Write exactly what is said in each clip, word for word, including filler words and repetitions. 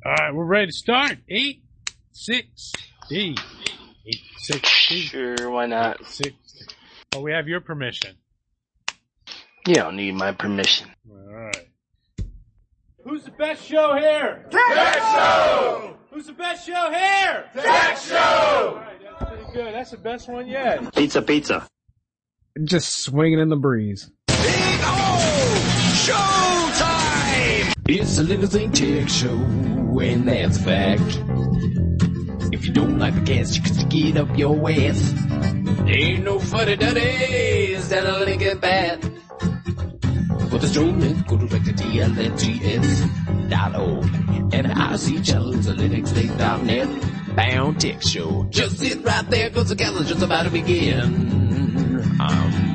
All right, we're ready to start. Eight, six, D. Eight, six, D. Sure, why not? Eight, six, D. Oh, we have your permission. You don't need my permission. All right. Who's the best show here? Tech Show! Who's the best show here? Tech Show! All right, that's pretty good. That's the best one yet. Pizza, pizza. Just swinging in the breeze. Big O! Showtime! It's a Little Thing Tech Show, and that's a fact. If you don't like the cast, you can stick it up your ass. Ain't no funny duddies that'll link it bad. For the streaming, go direct to T L N T S dot org. And I see channels at Linux Link dot net. Bound Tech Show. Just sit right there, cause the calendar's just about to begin. Um...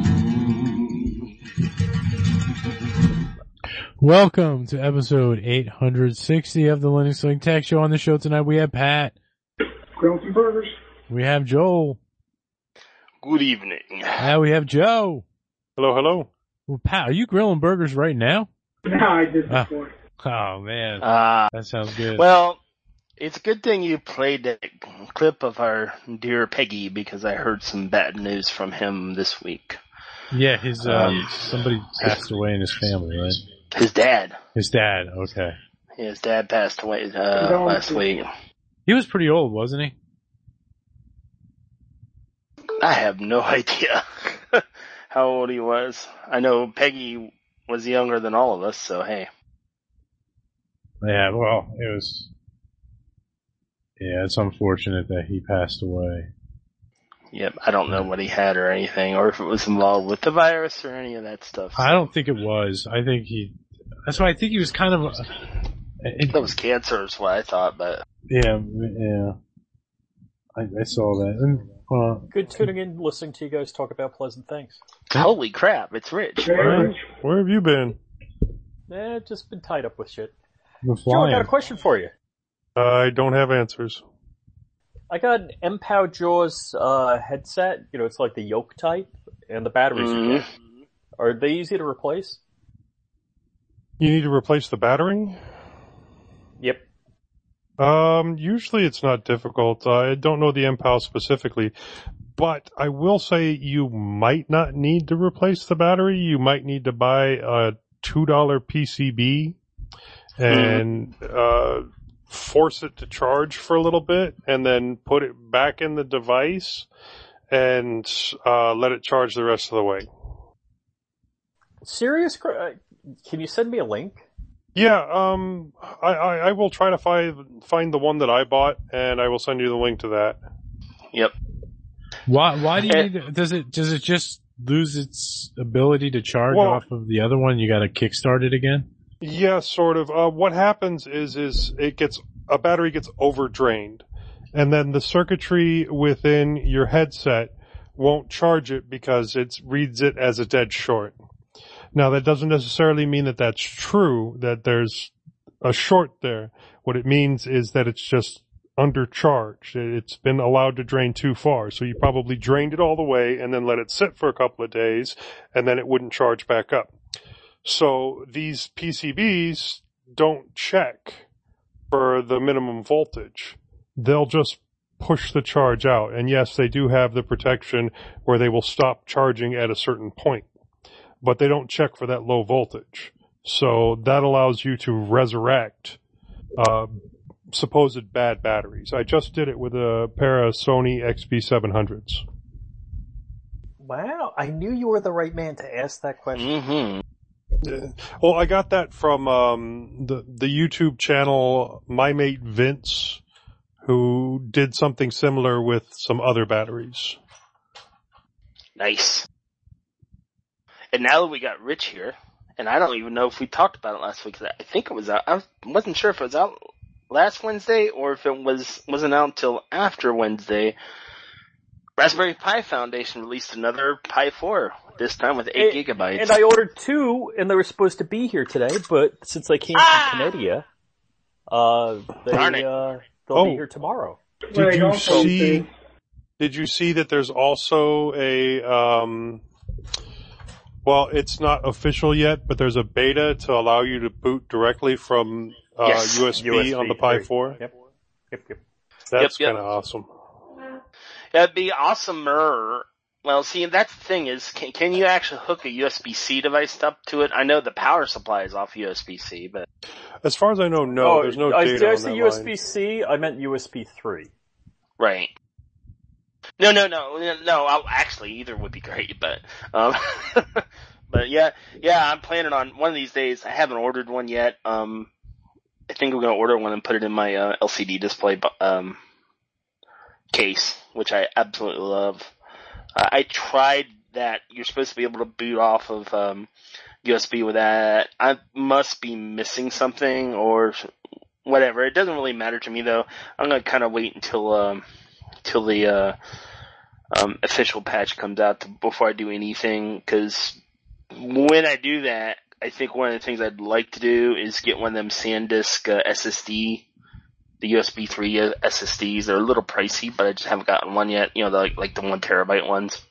Welcome to episode eight hundred sixty of the Linux Link Tech Show. On the show tonight, we have Pat. Grilling some burgers. We have Joel. Good evening. And we have Joe. Hello, hello. Well, Pat, are you grilling burgers right now? No, I did Ah. before. Oh, man. Uh, That sounds good. well, it's a good thing you played that clip of our dear Peggy because I heard some bad news from him this week. yeah, his, um, um, somebody passed away in his family, right? His dad. His dad, okay. His dad passed away uh, last week. He was pretty old, wasn't he? I have no idea how old he was. I know Peggy was younger than all of us, so hey. Yeah, well, it was, yeah, it's unfortunate that he passed away. Yep, I don't know what he had or anything, or if it was involved with the virus or any of that stuff. I don't think it was. I think he, that's why I think he was kind of, uh, it, That was cancer is what I thought, but... yeah, yeah. I, I saw that. And, uh, Good tuning in, listening to you guys talk about pleasant things. Holy crap, it's Rich. Very Where have you been? Eh, just been tied up with shit. the Joe, I got a flying. question for you. I don't have answers. I got an M P O W Jaws uh, headset. You know, it's like the yoke type, and the batteries are Mhm. good. Are they easy to replace? You need to replace the battery? Yep. Um, usually it's not difficult. I don't know the M P O W specifically, but I will say you might not need to replace the battery. You might need to buy a two dollar P C B and, uh, force it to charge for a little bit and then put it back in the device and, uh, let it charge the rest of the way. Serious? cr- uh, Can you send me a link? Yeah, um, I, I, I will try to find find the one that I bought, and I will send you the link to that. Yep. Why, why do you Eh. need to, does it, does it just lose its ability to charge Well- off of the other one? You gotta kickstart it again? Yeah, sort of. Uh, what happens is is it gets a battery gets overdrained, and then the circuitry within your headset won't charge it because it reads it as a dead short. Now, that doesn't necessarily mean that that's true, that there's a short there. What it means is that it's just undercharged. It's been allowed to drain too far. So you probably drained it all the way and then let it sit for a couple of days, and then it wouldn't charge back up. So these P C Bs don't check for the minimum voltage. They'll just push the charge out. And yes, they do have the protection where they will stop charging at a certain point, but they don't check for that low voltage. So that allows you to resurrect uh, supposed bad batteries. I just did it with a pair of Sony X P seven hundreds. Wow, I knew you were the right man to ask that question. Mm-hmm. Well, I got that from um, the the YouTube channel My Mate Vince, who did something similar with some other batteries. Nice. And now that we got Rich here, and I don't even know if we talked about it last week, 'cause I think it was out, I wasn't sure if it was out last Wednesday or if it was, wasn't out until after Wednesday. Raspberry Pi Foundation released another Pi four, this time with eight And- gigabytes. And I ordered two, and they were supposed to be here today, but since they came Ah! from Canada, uh, Darn they, it. uh, they'll Oh. be here tomorrow. Where Did they you don't post see? things. Did you see that there's also a um? Well, it's not official yet, but there's a beta to allow you to boot directly from uh, Yes. U S B, U S B on the Pi three. four. Yep. Yep. Yep. That's Yep, yep. kind of awesome. That'd be awesomer. Well, see, that's the thing is, can, can you actually hook a U S B-C device up to it? I know the power supply is off U S B-C, but As far as I know, no, oh, there's no I, data did I on say that U S line. B C? I meant U S B three. right. No, no, no, no. I'll, actually, either would be great, but um, but yeah, yeah. I'm planning on one of these days. I haven't ordered one yet. Um, I think I'm gonna order one and put it in my uh, L C D display um case, which I absolutely love. Uh, I tried that. You're supposed to be able to boot off of um, U S B with that. I must be missing something or whatever. It doesn't really matter to me though. I'm gonna kind of wait until um, till the uh, um, official patch comes out to, before I do anything. Because when I do that, I think one of the things I'd like to do is get one of them SanDisk uh, S S D. The U S B three S S Ds. They're a little pricey, but I just haven't gotten one yet. You know, the, like, like the one terabyte ones.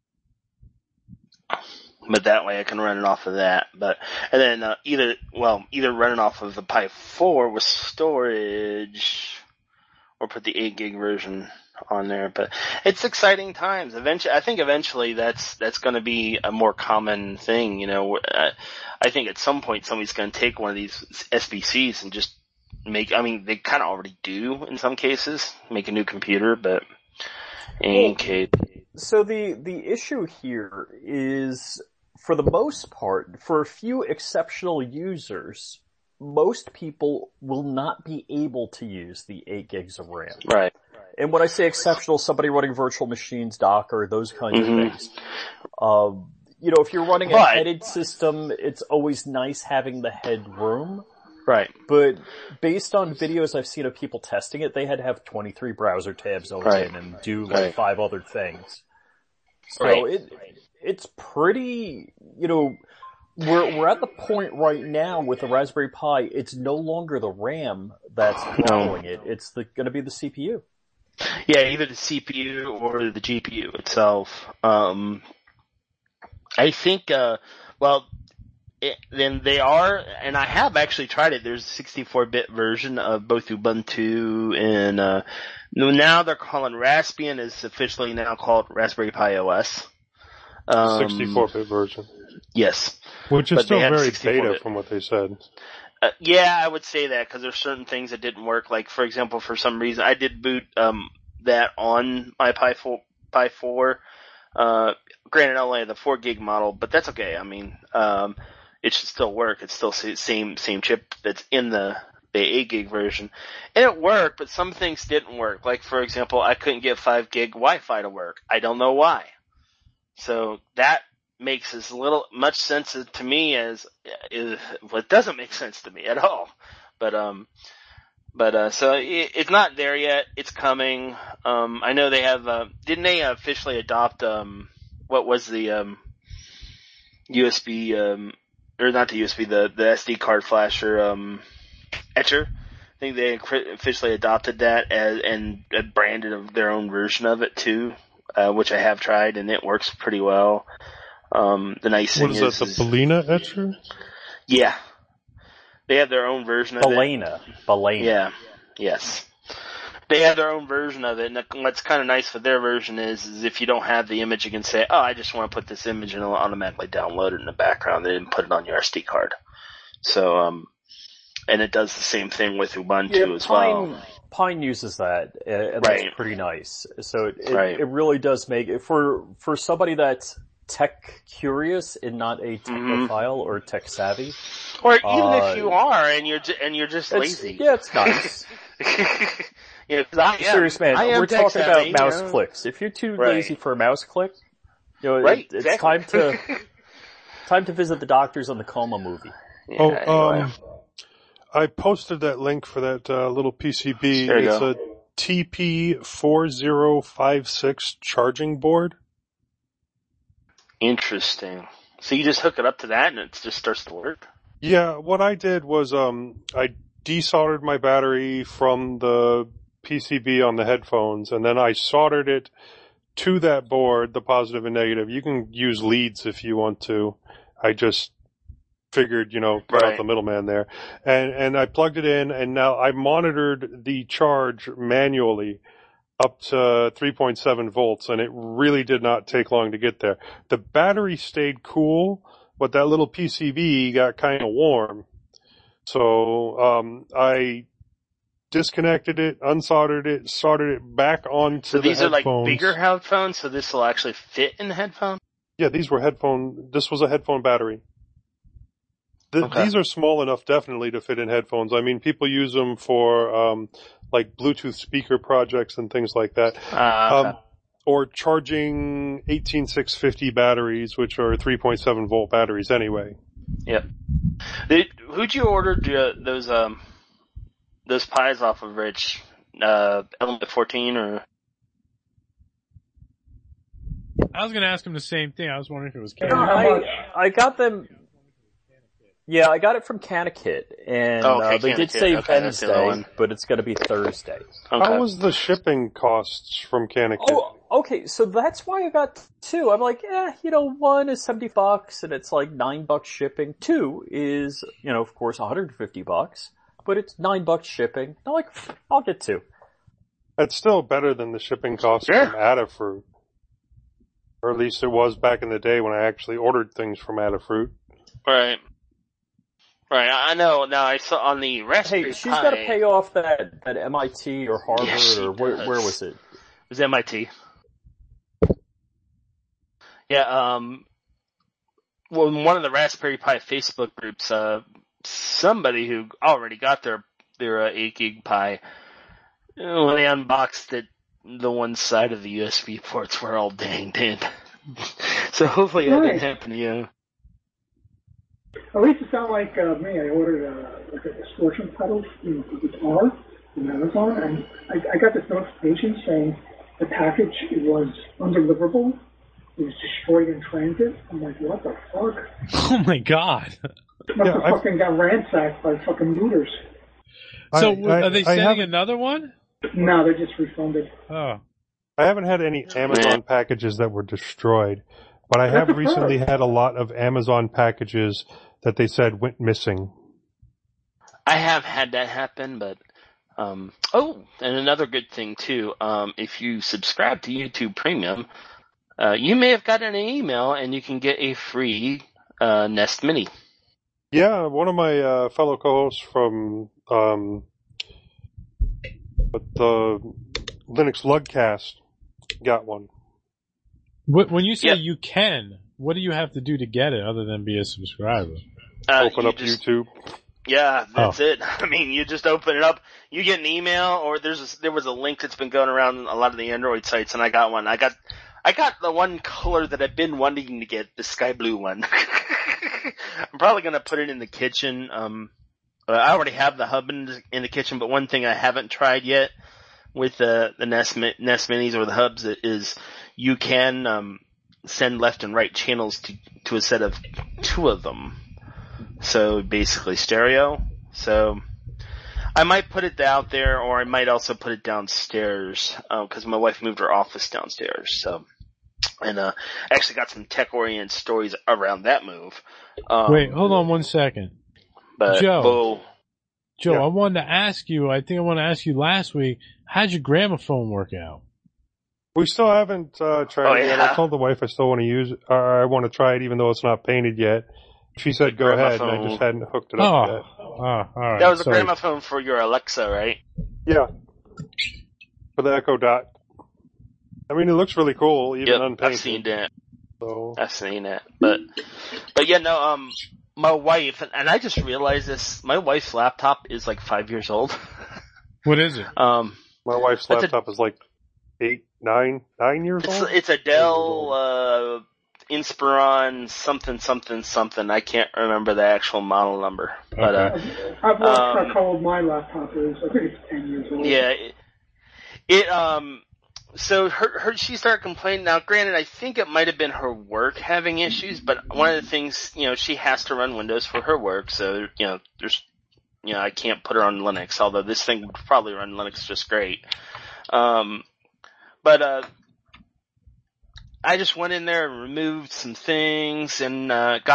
But that way I can run it off of that. But, and then, uh, either, well, either run it off of the Pi four with storage, or put the eight gig version on there. But it's exciting times. Eventually, I think eventually that's, that's gonna be a more common thing, you know. Uh, I think at some point somebody's gonna take one of these S B Cs and just make, I mean, they kind of already do in some cases, make a new computer, but in any case. So the, the issue here is, for the most part, for a few exceptional users, most people will not be able to use the eight gigs of RAM. Right. And when I say exceptional, somebody running virtual machines, Docker, those kinds mm-hmm. of things. Um, you know, if you're running a but, headed system, it's always nice having the headroom. Right. But based on videos I've seen of people testing it, they had to have twenty-three browser tabs open right. and do like right. five other things. So right. it it's pretty, you know, we're we're at the point right now with the Raspberry Pi, it's no longer the RAM that's controlling no. it. It's the going to be the C P U. Yeah, either the C P U or the G P U itself. Um, I think, uh, well, it, then they are, and I have actually tried it. There's a sixty-four bit version of both Ubuntu and, uh, now they're calling Raspbian is officially now called Raspberry Pi O S. Um, sixty-four bit version. Yes. Which is but still very beta bit. from what they said. Uh, yeah, I would say that because there's certain things that didn't work. Like, for example, for some reason, I did boot um, that on my Pi four. Pi four. Uh, granted, only the four gig model, but that's okay. I mean, um, it should still work. It's still same same chip that's in the the eight gig version, and it worked. But some things didn't work. Like, for example, I couldn't get five gig Wi-Fi to work. I don't know why. So that makes as little much sense to me as is, well, it doesn't make sense to me at all. But um, but uh, so it, it's not there yet. It's coming. Um, I know they have. Uh, didn't they officially adopt um, what was the um, U S B um, or not the U S B, the the S D card flasher um, etcher? I think they officially adopted that as and branded their own version of it too, uh, which I have tried and it works pretty well. Um, the nice thing is... What is that, the Balena etcher? Yeah. They have their own version of Balena. it. Balena. Yeah. Yes. They have their own version of it, and what's kind of nice for their version is, is if you don't have the image, you can say, oh, I just want to put this image and it'll automatically download it in the background. They didn't put it on your S D card. So, um, and it does the same thing with Ubuntu yeah, as Pine, well. Pine uses that, and right. that's pretty nice. So it, it, right. it really does make it, for, for somebody that's tech curious and not a technophile mm-hmm. or tech savvy. Or even uh, if you are and you're, ju- and you're just lazy. Yeah, it's nice. you know, 'cause I am, Serious man, I am we're talking savvy, about mouse you know? clicks. If you're too right. lazy for a mouse click, you know, right, it, it's exactly. time to, time to visit the doctors on the Coma movie. Yeah, oh, anyway. um, I posted that link for that, uh, little P C B. There you it's go. a T P four zero five six charging board. Interesting. So you just hook it up to that and it just starts to work? Yeah, what I did was, um, I desoldered my battery from the P C B on the headphones, and then I soldered it to that board, the positive and negative. You can use leads if you want to. I just figured, you know, cut Right. out the middleman there. And, and I plugged it in, and now I monitored the charge manually up to three point seven volts, and it really did not take long to get there. The battery stayed cool, but that little P C B got kind of warm. So, um, I disconnected it, unsoldered it, soldered it back onto So the these are like headphones. bigger headphones, so this will actually fit in the headphone? Yeah, these were headphone, this was a headphone battery. The, Okay. These are small enough definitely to fit in headphones. I mean, people use them for, um, like Bluetooth speaker projects and things like that. Uh, okay. Um, or charging eighteen six fifty batteries, which are three point seven volt batteries anyway. Yep. Did, who'd you order uh, those, um, those pies off of, Rich? Uh, Element fourteen or? I was going to ask him the same thing. I was wondering if it was Yeah, Canada. how I, much? I got them. Yeah, I got it from Canakit, and Oh, okay, uh, they did Canakit. say Okay, that's the other Wednesday, one. but it's going to be Thursday. Okay. How was the shipping costs from Canakit? Oh, okay, so that's why I got two. I'm like, eh, you know, one is seventy bucks, and it's like nine bucks shipping. Two is, you know, of course, one hundred fifty bucks, but it's nine bucks shipping. I'm like, I'll get two. It's still better than the shipping costs Yeah. from Adafruit. Or at least it was back in the day when I actually ordered things from Adafruit. Right. Right, I know. Now I saw on the Raspberry Hey, she's Pi, got to pay off that, that M I T or Harvard Yeah, she or where, does. where was it? it was M I T. Yeah, um, well, in one of the Raspberry Pi Facebook groups, uh, somebody who already got their, their uh, eight gig Pi, uh, when they unboxed it, the one side of the U S B ports were all dinged in. So hopefully that didn't Nice. happen to you. At least it sounded like uh, me. I ordered uh, like a distortion pedal from the guitar from Amazon, and I, I got this notification saying the package was undeliverable. It was destroyed in transit. I'm like, what the fuck? Oh my god. Must Yeah, have I've- fucking got ransacked by fucking looters. So I- I- are they I sending haven't- another one? No, they just refunded. Oh. I haven't had any Amazon packages that were destroyed, but I have That's recently right. had a lot of Amazon packages that they said went missing. I have had that happen, but um oh, and another good thing too, um if you subscribe to YouTube Premium, uh you may have gotten an email and you can get a free uh Nest Mini. Yeah, one of my uh, fellow co-hosts from um, the Linux Lugcast got one. Wh- When you say Yeah. you can, what do you have to do to get it other than be a subscriber? Uh, Open you up just- YouTube. Yeah, that's Oh. it. I mean, you just open it up, you get an email, or there's a, there was a link that's been going around a lot of the Android sites, and I got one. I got I got the one color that I've been wanting to get, the sky blue one. I'm probably gonna put it in the kitchen. Um, uh, I already have the hub in the, in the kitchen, but one thing I haven't tried yet with the the Nest Mi- Nest Minis or the hubs is you can um send left and right channels to to a set of two of them. So basically stereo. So I might put it out there, or I might also put it downstairs, because my wife moved her office downstairs. So, and uh, I actually got some tech-oriented stories around that move. Um, Wait, hold on one second. but, Joe. Well, Joe, Yeah. I wanted to ask you, I think I wanted to ask you last week, how'd your gramophone work out? We still haven't uh, tried Oh, it yet. yeah. I told the wife I still want to use it, or I want to try it even though it's not painted yet. She said go ahead, and I Gramophone. just hadn't hooked it Oh, up yet. oh, alright. that was a sorry. gramophone for your Alexa, right? Yeah. For the Echo Dot. I mean, it looks really cool, even Yep, unpainted. I've seen that. So. I've seen that. But, but yeah, no, um, my wife, and I just realized this, my wife's laptop is like five years old. What is it? um, My wife's That's a- laptop is like eight, nine, nine years It's old. it's a Dell uh, Inspiron something something something. I can't remember the actual model number, but uh, I've lost Um, track how old my laptop is. I think it's ten years old. yeah, it, it um. So her her she started complaining. Now, granted, I think it might have been her work having issues, but one of the things, you know, she has to run Windows for her work, so you know, there's, you know, I can't put her on Linux. Although this thing would probably run Linux just great. Um, but uh. I just went in there and removed some things and uh, got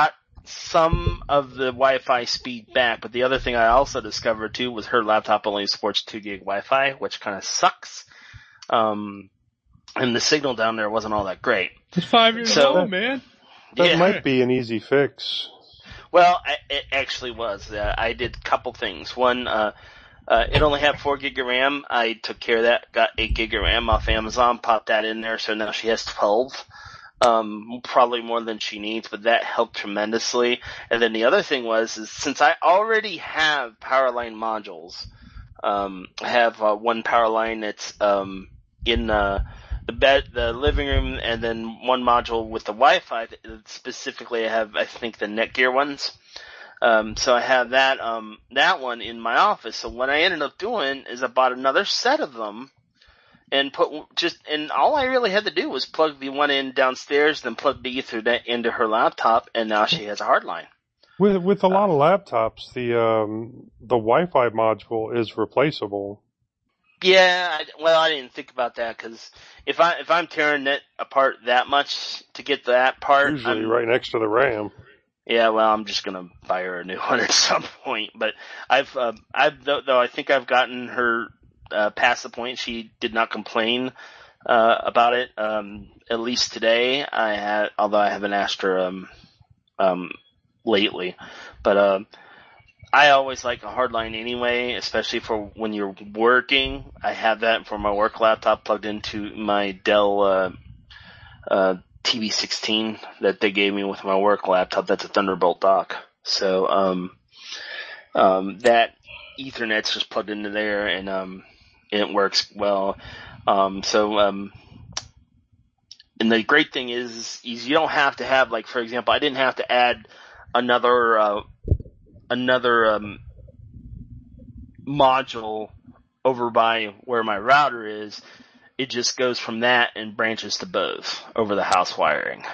some of the Wi-Fi speed back, but the other thing I also discovered too was her laptop only supports two gig Wi-Fi, which kind of sucks. Um, and the signal down there wasn't all that great. It's five years So- old, man. That Yeah. might be an easy fix. Well, I, it actually was. Uh, I did a couple things. One, uh, uh, it only had four gig of RAM. I took care of that, got eight gig of RAM off Amazon, popped that in there, so now she has twelve. Um, probably more than she needs, but that helped tremendously. And then the other thing was, is since I already have Powerline modules, um, I have, uh, one Powerline that's, um, in, uh, the bed, the living room, and then one module with the Wi-Fi. Specifically, I have, I think, the Netgear ones. Um, so I have that, um, that one in my office. So what I ended up doing is I bought another set of them and put just, and all I really had to do was plug the one in downstairs, then plug the Ethernet into her laptop, and now she has a hard line. With with a lot of laptops, the um, the Wi-Fi module is replaceable. Yeah, I, well, I didn't think about that because if I if I'm tearing it apart that much to get that part, Usually I'm, right next to the RAM. Yeah, well, I'm just gonna buy her a new one at some point. But I've, uh, I've though, though I think I've gotten her uh, past the point. She did not complain uh, about it. Um, at least today, I had, although I haven't asked her um, um, lately. But uh, I always like a hardline anyway, especially for when you're working. I have that for my work laptop plugged into my Dell uh, uh, T V sixteen that they gave me with my work laptop. That's a Thunderbolt dock. So, um, um, that Ethernet's just plugged into there and, um, it works well. Um, so, um, and the great thing is, is you don't have to have, like, for example, I didn't have to add another, uh, another, um, module over by where my router is. It just goes from that and branches to both over the house wiring.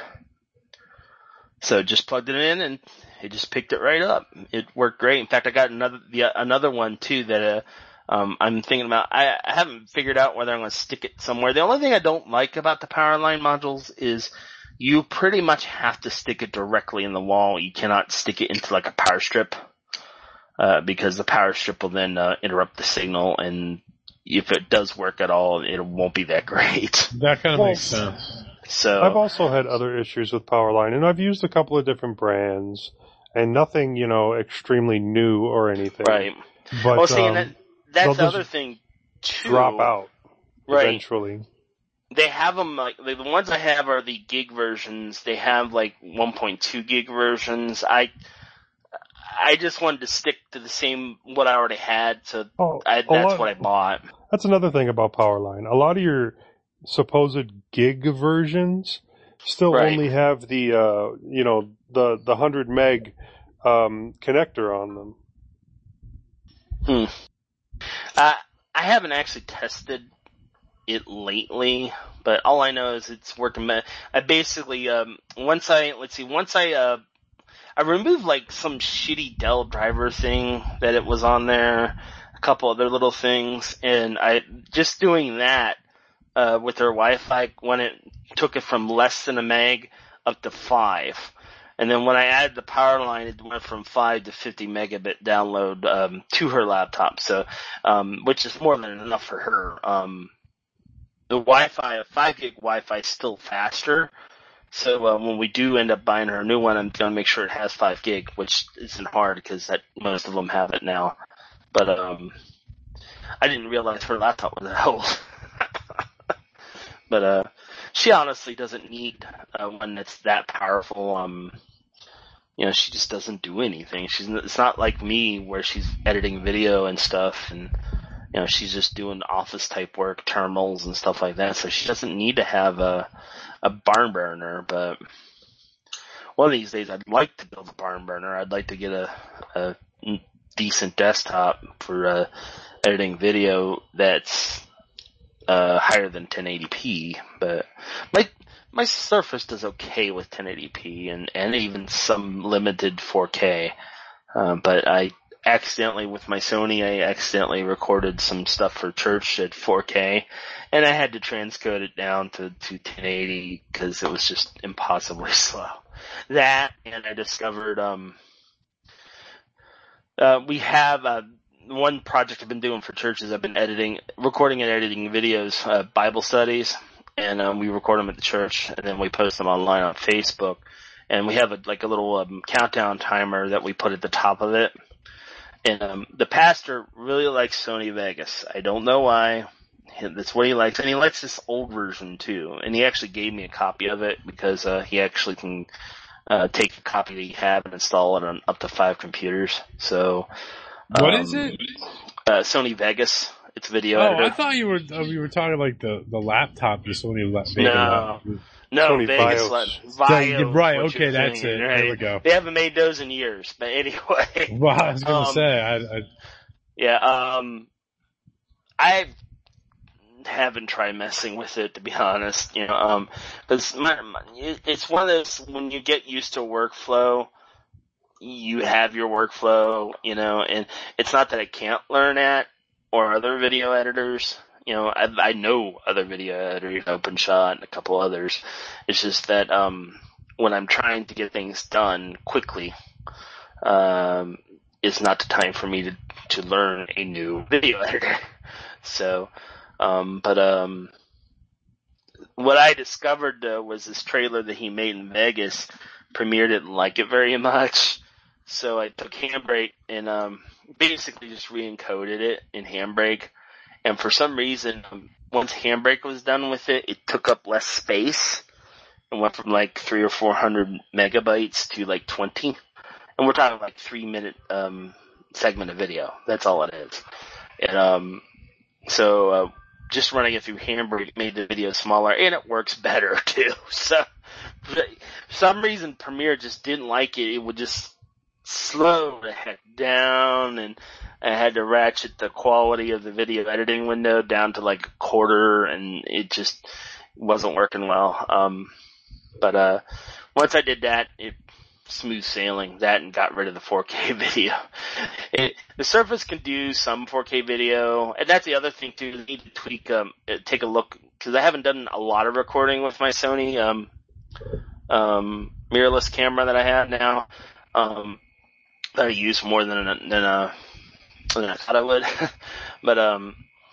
So just plugged it in and it just picked it right up. It worked great. In fact, I got another the, another one too that uh, um, I'm thinking about. I, I haven't figured out whether I'm going to stick it somewhere. The only thing I don't like about the Powerline modules is you pretty much have to stick it directly in the wall. You cannot stick it into like a power strip uh, because the power strip will then uh, interrupt the signal, and if it does work at all, it won't be that great. That kind of Well, makes sense. So I've also had other issues with Powerline, and I've used a couple of different brands, and nothing, you know, extremely new or anything. right. But Well, see, um, and that, that's they'll the just other thing too. drop out Right. eventually. They have them like the the ones I have are the gig versions. They have like one point two gig versions. I I just wanted to stick to the same what I already had, so Oh, I, a that's lot- what I bought. That's another thing about Powerline. A lot of your supposed gig versions still Right. only have the, uh, you know, the, the one hundred meg, um, connector on them. Hmm. Uh, I haven't actually tested it lately, but all I know is it's working. ma- I basically, um, once I, let's see, once I, uh, I removed like some shitty Dell driver thing that it was on there, a couple other little things, and I, just doing that, uh, with their Wi-Fi, when it took it from less than a meg up to five. And then when I added the power line, it went from five to fifty megabit download, um, to her laptop. So, um, which is more than enough for her. Um, the Wi-Fi, a five gig Wi-Fi is still faster. So, uh, when we do end up buying her a new one, I'm gonna make sure it has five gig, which isn't hard because that, most of them have it now. But, um, I didn't realize her laptop was that old. But, uh, she honestly doesn't need, uh, one that's that powerful. Um, you know, she just doesn't do anything. She's, it's not like me where she's editing video and stuff, and, you know, she's just doing office type work, terminals and stuff like that. So she doesn't need to have a, a barn burner. But one of these days I'd like to build a barn burner. I'd like to get a, a decent desktop for, uh, editing video that's, uh, higher than ten eighty p, but my, my Surface does okay with ten eighty p and, and even some limited four K. Uh, but I accidentally, with my Sony, I accidentally recorded some stuff for church at four K, and I had to transcode it down to, to ten eighty because it was just impossibly slow. that, and I discovered, um, uh, we have, uh, one project I've been doing for churches. I've been editing, recording and editing videos, uh, Bible studies, and, um, we record them at the church, and then we post them online on Facebook. And we have a, like a little, um, countdown timer that we put at the top of it. And, um, the pastor really likes Sony Vegas. I don't know why. That's what he likes. And he likes this old version too. And he actually gave me a copy of it because, uh, he actually can, uh, take a copy that you have and install it on up to five computers. So, um, what is it? Uh, Sony Vegas. It's video oh, editor. I thought you were, uh, you were talking like the, the laptop, the Sony Vegas No. laptop. No, Sony Vegas. Bios. Vios, right, what okay, you're that's thinking, it. right? There we go. They haven't made those in years, but anyway. Well, I was gonna um, say, I, I, yeah, um, I haven't tried messing with it, to be honest, you know, um, cause my, my, it's one of those, when you get used to workflow, you have your workflow, you know, and it's not that I can't learn that or other video editors. You know, I, I know other video editors, OpenShot and a couple others. It's just that, um, when I'm trying to get things done quickly, um, it's not the time for me to, to learn a new video editor. So, um, but, um, what I discovered, uh, was this trailer that he made in Vegas. Premiere didn't like it very much. So I took Handbrake and, um, basically just re-encoded it in Handbrake. And for some reason, um, once Handbrake was done with it, it took up less space and went from like three or four hundred megabytes to like twenty. And we're talking like three minute, um, segment of video. That's all it is. And, um, so, uh, just running it through Handbrake made the video smaller, and it works better too. So, for some reason Premiere just didn't like it. It would just slow the heck down, and I had to ratchet the quality of the video editing window down to like a quarter, and it just wasn't working well. Um, but, uh, once I did that, it smooth sailing that and got rid of the four K video. It, the Surface can do some four K video, and that's the other thing too. You need to tweak, um, take a look, because I haven't done a lot of recording with my Sony, um, um, mirrorless camera that I have now, um, that I use more than a, than a, than I thought I would. But, um,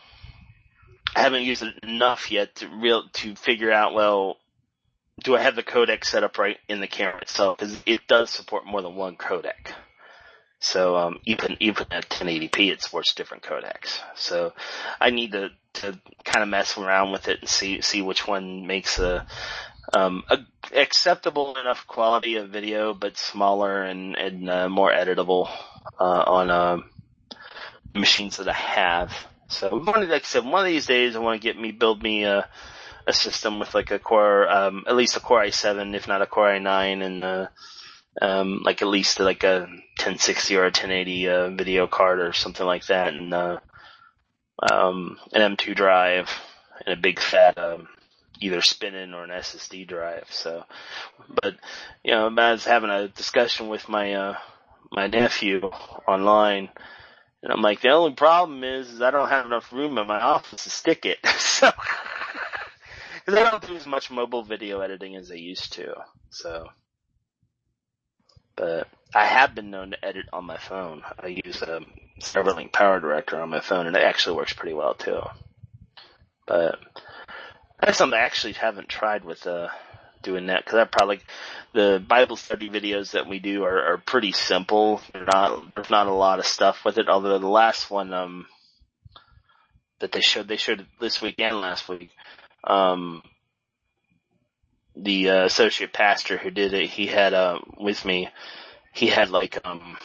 I haven't used it enough yet to real, to figure out, well, do I have the codec set up right in the camera itself? Because it does support more than one codec. So, um, even, even at ten eighty p, it supports different codecs. So, I need to, to kind of mess around with it and see, see which one makes a, um, a acceptable enough quality of video, but smaller and, and, uh, more editable, uh, on, um, machines that I have. So, one of, like I said, one of these days I want to get me, build me a, a system with like a Core, um, at least a Core i seven, if not a Core i nine, and, uh, um, like at least like a ten sixty or a ten eighty, uh, video card or something like that, and, uh, um, an M two drive, and a big fat, um, either spin-in or an S S D drive. So, but, you know, I was having a discussion with my, uh, my nephew online, and I'm like, the only problem is, is I don't have enough room in my office to stick it. So, because I don't do as much mobile video editing as I used to. So, but I have been known to edit on my phone. I use a Silverlink Power Director on my phone, and it actually works pretty well too. But that's something I actually haven't tried with uh doing that, because I probably the Bible study videos that we do are, are pretty simple. They're not there's not a lot of stuff with it. Although the last one um that they showed they showed this week and last week. Um, the uh, associate pastor who did it, he had, uh, with me, he had like, um,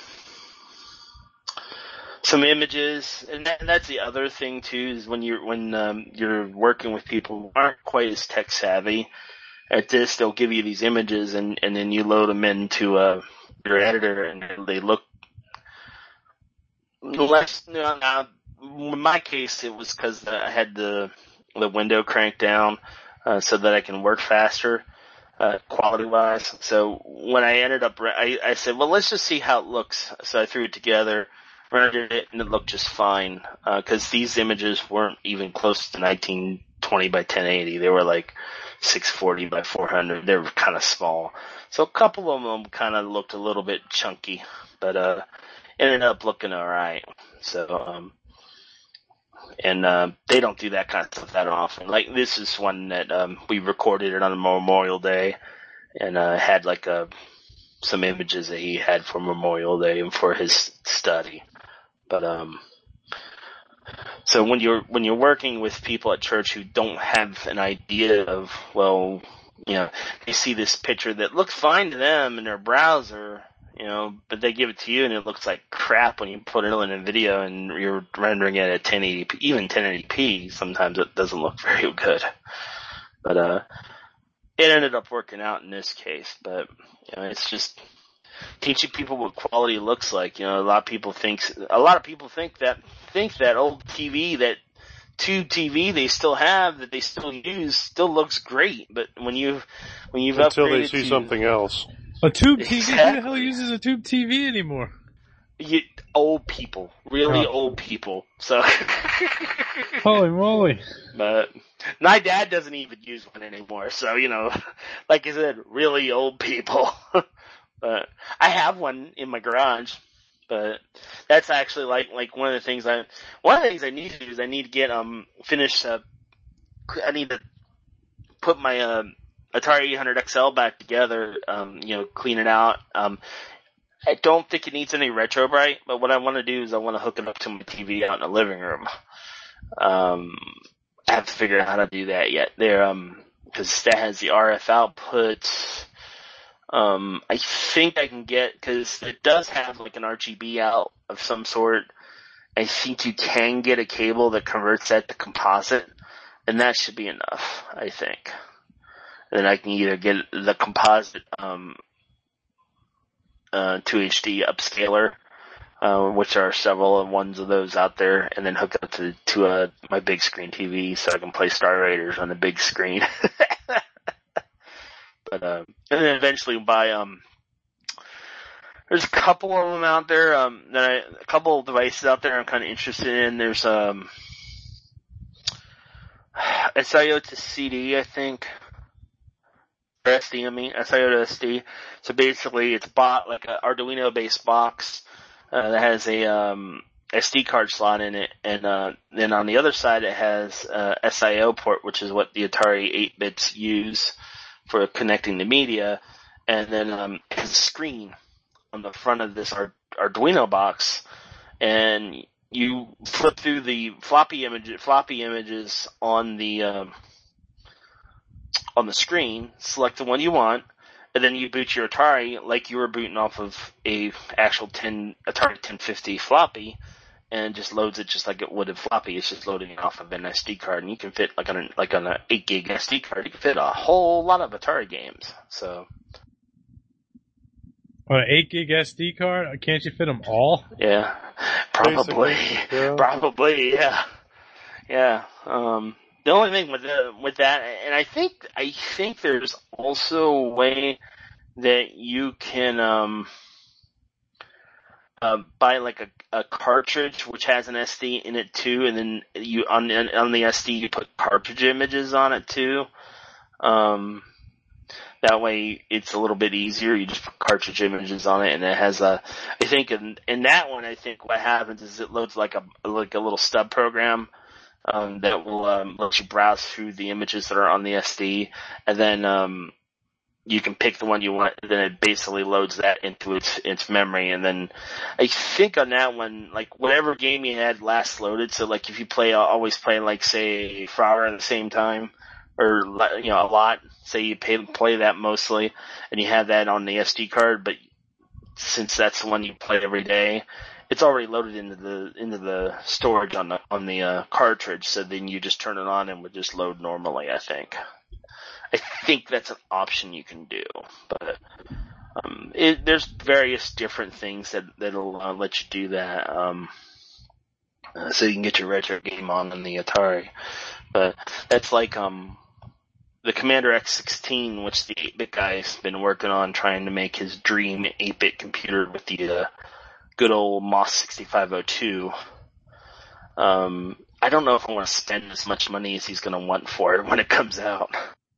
some images, and, that, and that's the other thing too, is when you're, when, um, you're working with people who aren't quite as tech savvy at this, they'll give you these images, and, and then you load them into, uh, your editor, and they look less, you know, now, in my case, it was because I had the, the window cranked down, uh, so that I can work faster, uh, quality wise. So when I ended up, I, I said, well, let's just see how it looks. So I threw it together, rendered it, and it looked just fine, uh, cause these images weren't even close to nineteen twenty by ten eighty. They were like six forty by four hundred. They were kind of small. So a couple of them kind of looked a little bit chunky, but uh, ended up looking alright. So, um, and uh, they don't do that kind of stuff that often. Like this is one that um, we recorded it on Memorial Day, and uh, had like a some images that he had for Memorial Day and for his study. But um, so when you're when you're working with people at church who don't have an idea of, well, you know, they see this picture that looks fine to them in their browser, you know, but they give it to you and it looks like crap when you put it in a video and you're rendering it at ten eighty p, even ten eighty p. Sometimes it doesn't look very good. But uh, it ended up working out in this case. But you know, it's just teaching people what quality looks like. You know, a lot of people think a lot of people think that think that old T V, that tube T V they still have, that they still use, still looks great. But when you when you've until upgraded they see to, something else. A tube T V? Exactly. Who the hell uses a tube T V anymore? You, old people, really Oh. old people. So, Holy moly. but my dad doesn't even use one anymore. So you know, like I said, really old people. But I have one in my garage. But that's actually like like one of the things I one of the things I need to do is I need to get um finish. Uh, I need to put my uh, Atari eight hundred X L back together. Um, you know, clean it out. Um. I don't think it needs any retro bright, but what I want to do is I want to hook it up to my T V out in the living room. Um, I have to figure out how to do that yet. There, um, because that has the R F output. Um, I think I can get, because it does have like an R G B out of some sort. I think you can get a cable that converts that to composite, and that should be enough, I think. And then I can either get the composite, um, Uh, two H D upscaler, uh, which are several ones of those out there, and then hook up to to uh, my big screen T V so I can play Star Raiders on the big screen. But um, and then eventually buy um. There's a couple of them out there um that I, a couple of devices out there I'm kind of interested in. There's um S I O to C D, I think. Or S D, I mean, S I O to S D. So basically, it's bought like an Arduino-based box uh, that has a um, S D card slot in it, and uh, then on the other side, it has uh, S I O port, which is what the Atari eight bits use for connecting the media, and then um, it has a screen on the front of this Ar- Arduino box, and you flip through the floppy image, floppy images on the um, on the screen, select the one you want, and then you boot your Atari like you were booting off of a actual ten Atari ten fifty floppy, and just loads it just like it would a floppy. It's just loading it off of an S D card, and you can fit like on a, like on an eight gig S D card, you can fit a whole lot of Atari games. So On an eight gig S D card? Can't you fit them all? yeah, probably, yeah. probably, yeah, yeah. Um, The only thing with the, with that, and I think I think there's also a way that you can um, uh, buy like a, a cartridge which has an S D in it too, and then you on on the S D you put cartridge images on it too. Um, that way it's a little bit easier. You just put cartridge images on it, and it has a. I think in in that one, I think what happens is it loads like a like a little stub program. Um, that will um, let you browse through the images that are on the S D, and then um, you can pick the one you want, and then it basically loads that into its its memory. And then I think on that one, like whatever game you had last loaded, so like if you play always play like say Frogger at the same time, or you know a lot, say you pay, play that mostly, and you have that on the S D card, but since that's the one you play every day, it's already loaded into the into the storage on the on the uh, cartridge. So then you just turn it on and would just load normally. I think. I think that's an option you can do, but um, it, there's various different things that that'll uh, let you do that. Um, uh, so you can get your retro game on in the Atari, but that's like um. the Commander X sixteen, which the eight bit guy's been working on, trying to make his dream eight bit computer with the uh, good old MOS sixty-five oh two. Um, I don't know if I want to spend as much money as he's going to want for it when it comes out.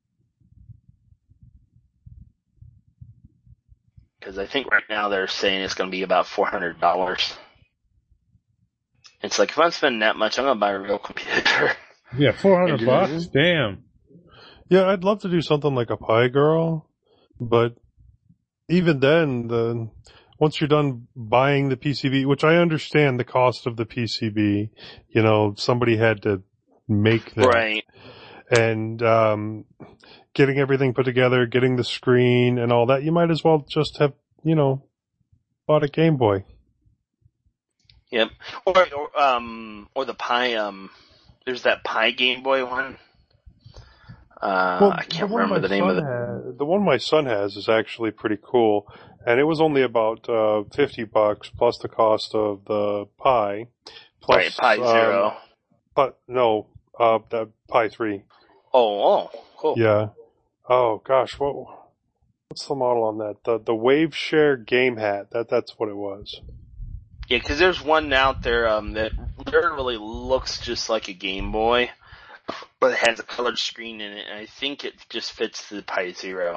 Because I think right now they're saying it's going to be about four hundred dollars. It's like, if I'm spending that much, I'm going to buy a real computer. Yeah, four hundred bucks? Damn. Yeah, I'd love to do something like a Pi Girl, but even then, the once you're done buying the P C B, which I understand the cost of the P C B, you know, somebody had to make that. Right. And um getting everything put together, getting the screen and all that, you might as well just have, you know, bought a Game Boy. Yep. Or, or um, or the Pi, um, there's that Pi Game Boy one. Uh, Well, I can't the one remember my the name of son it. has- the one my son has is actually pretty cool, and it was only about uh fifty bucks plus the cost of the Pi. Plus, Right, Pi um, Zero. But no, uh, the Pi three. Oh, oh, cool. Yeah. Oh gosh, what? What's the model on that? The the WaveShare Game Hat. That that's what it was. Yeah, because there's one out there um, that literally looks just like a Game Boy, but it has a colored screen in it, and I think it just fits the Pi Zero.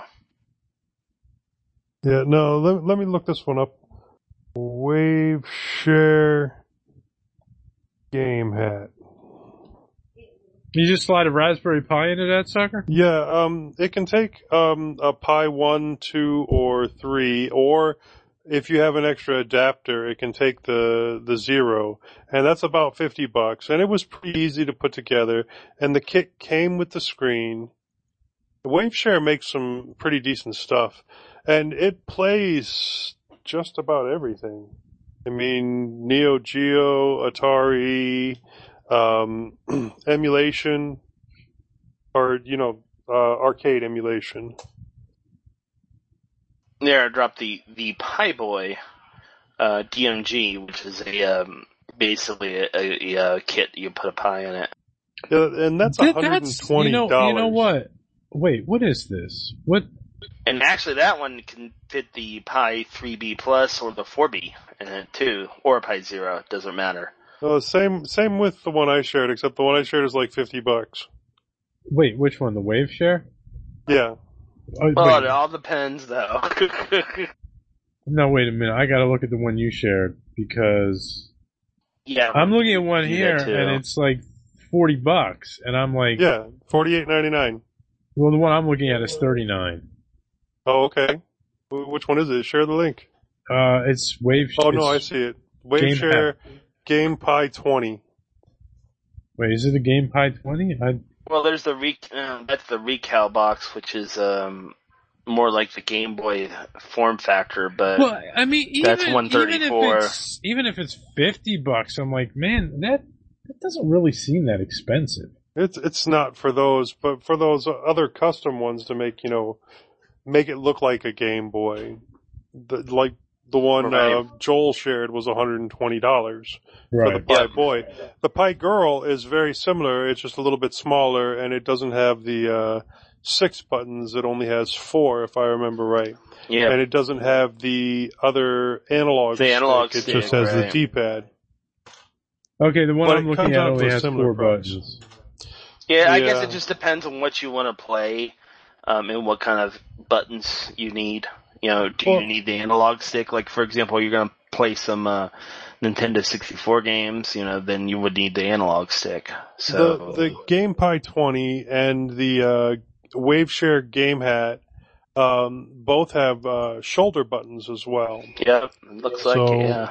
Yeah. No. Let let me look this one up. WaveShare Game Hat. You just slide a Raspberry Pi into that sucker? Yeah, um, it can take um, a Pi one, two, or three, or if you have an extra adapter, it can take the the zero, and that's about fifty bucks. And it was pretty easy to put together, and the kit came with the screen. WaveShare makes some pretty decent stuff, and it plays just about everything. I mean, Neo Geo, Atari, um, emulation, or, you know, uh, arcade emulation. There, I dropped the, the Pi Boy, uh, D M G, which is a, um, basically a, a, a kit. You put a Pi in it. Yeah, and that's That- one hundred that's- twenty dollars. You know, you know what? Wait, what is this? What? And actually that one can fit the Pi three B Plus or the four B in it too, or a Pi Zero, it doesn't matter. Uh, same same with the one I shared, except the one I shared is like fifty bucks. Wait, which one? The WaveShare? Yeah. Oh, Well, wait. it all depends though. No, wait a minute. I gotta look at the one you shared because Yeah. I'm looking at one do here that too. and it's like forty bucks, and I'm like, Yeah, forty-eight ninety-nine. well, the one I'm looking at is thirty-nine. Oh, okay. Wh- Which one is it? Share the link. Uh, it's Wave. Oh, no, I it's- see it. WaveShare Game Pi twenty. Wait, is it a Game Pi twenty? I Well, there's the re- uh, that's the Recal box, which is um more like the Game Boy form factor, but well, I mean, even, That's one thirty-four. Even if, it's, even if it's fifty bucks, I'm like, man, that that doesn't really seem that expensive. It's it's not for those, but for those other custom ones to make, you know, make it look like a Game Boy. The, like the one Right. uh, Joel shared was one hundred twenty dollars for the Right. Pi Yeah. Boy. The Pi Girl is very similar. It's just a little bit smaller, and it doesn't have the uh, six buttons. It only has four, if I remember right. yeah, And it doesn't have the other analog The stick. analog It stick, just has the right. D-pad. Okay, the one But I'm it looking comes at out only for a has similar four price. buttons. yeah. I guess Yeah. it just depends on what you want to play, um, and what kind of buttons you need. You know, do Well- you need the analog stick? Like, for example, you're going to play some uh, Nintendo sixty-four games. You know, then you would need the analog stick. So The, the Game Pi twenty and the uh, WaveShare Game Hat um, both have uh, shoulder buttons as well. yeah, it looks like So- it. Yeah.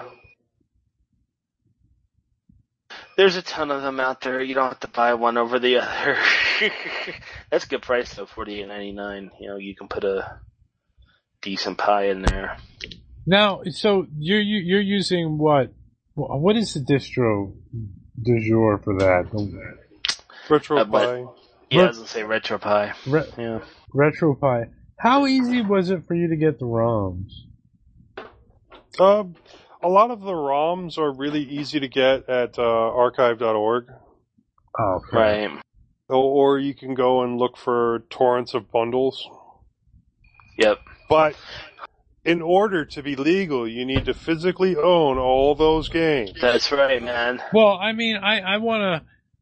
There's a ton of them out there. You don't have to buy one over the other. That's a good price though, forty-eight ninety-nine. You know, you can put a decent Pi in there. Now, so you're you- you're using what? What is the distro du jour for that? The RetroPie. Uh, but- Yeah, I was gonna say RetroPie. Re- Yeah. RetroPie. How easy was it for you to get the ROMs? Uh, a lot of the ROMs are really easy to get at uh, archive dot org. Oh, Right. Or, or you can go and look for torrents of bundles. Yep. But in order to be legal, you need to physically own all those games. That's right, man. Well, I mean, I I want to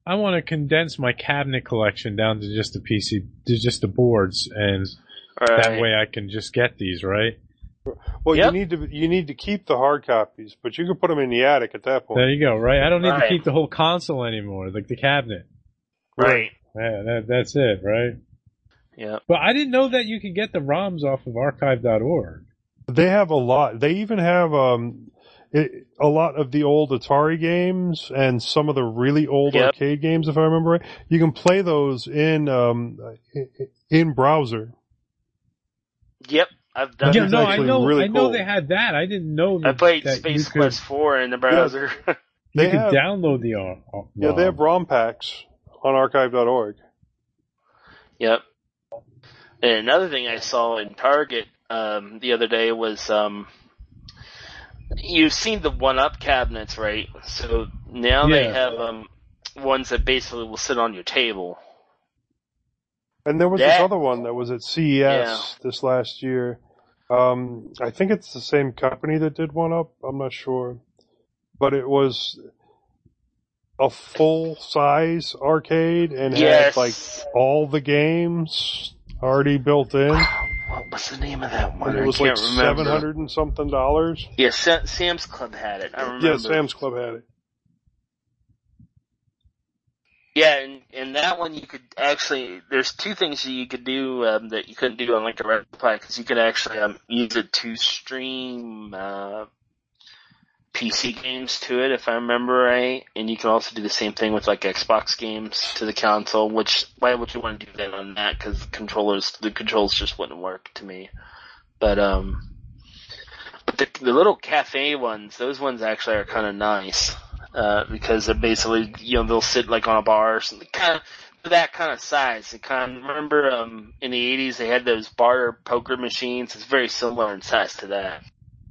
I want to condense my cabinet collection down to just the P C, to just the boards, and Right. that way I can just get these, right? Well, Yep. you need to you need to keep the hard copies, but you can put them in the attic at that point. There you go, right? I don't need to Right. keep the whole console anymore, like the cabinet. Right. Yeah, that, that's it, right? Yep. But I didn't know that you could get the ROMs off of archive dot org. They have a lot. They even have um, it, a lot of the old Atari games and some of the really old Yep. arcade games, if I remember right. You can play those in um, in browser. Yep. I've done Yeah, is it. no, I actually know, really I know cool. they had that. I didn't know that. I played that Space you could, Quest four in the browser. You They could have- download the R- ROM. Yeah, they have ROM packs on archive dot org. Yep. And another thing I saw in Target um, the other day was um, you've seen the one-up cabinets, right? So now they Yeah. have um, ones that basically will sit on your table. And there was That- this other one that was at C E S this last year. Um, I think it's the same company that did one up. I'm not sure. But it was a full-size arcade and Yes. had like all the games already built in. What was the name of that one? And it I was like can't remember. seven hundred and something dollars. Yeah, Sa- Sam's Club had it. I remember. Yeah, Sam's Club had it. Yeah, and, and that one you could actually, there's two things that you could do um, that you couldn't do on like a Raspberry, because you could actually um, use it to stream uh, P C games to it, if I remember right, and you can also do the same thing with like Xbox games to the console, which, why would you want to do that on that? Because the controllers, the controls just wouldn't work to me. But, um, but the, the little cafe ones, those ones actually are kind of nice. Uh, because they're basically, you know, they'll sit like on a bar or something, kind of, that kind of size. It kind of, remember, um, in the eighties they had those bar poker machines. It's very similar in size to that.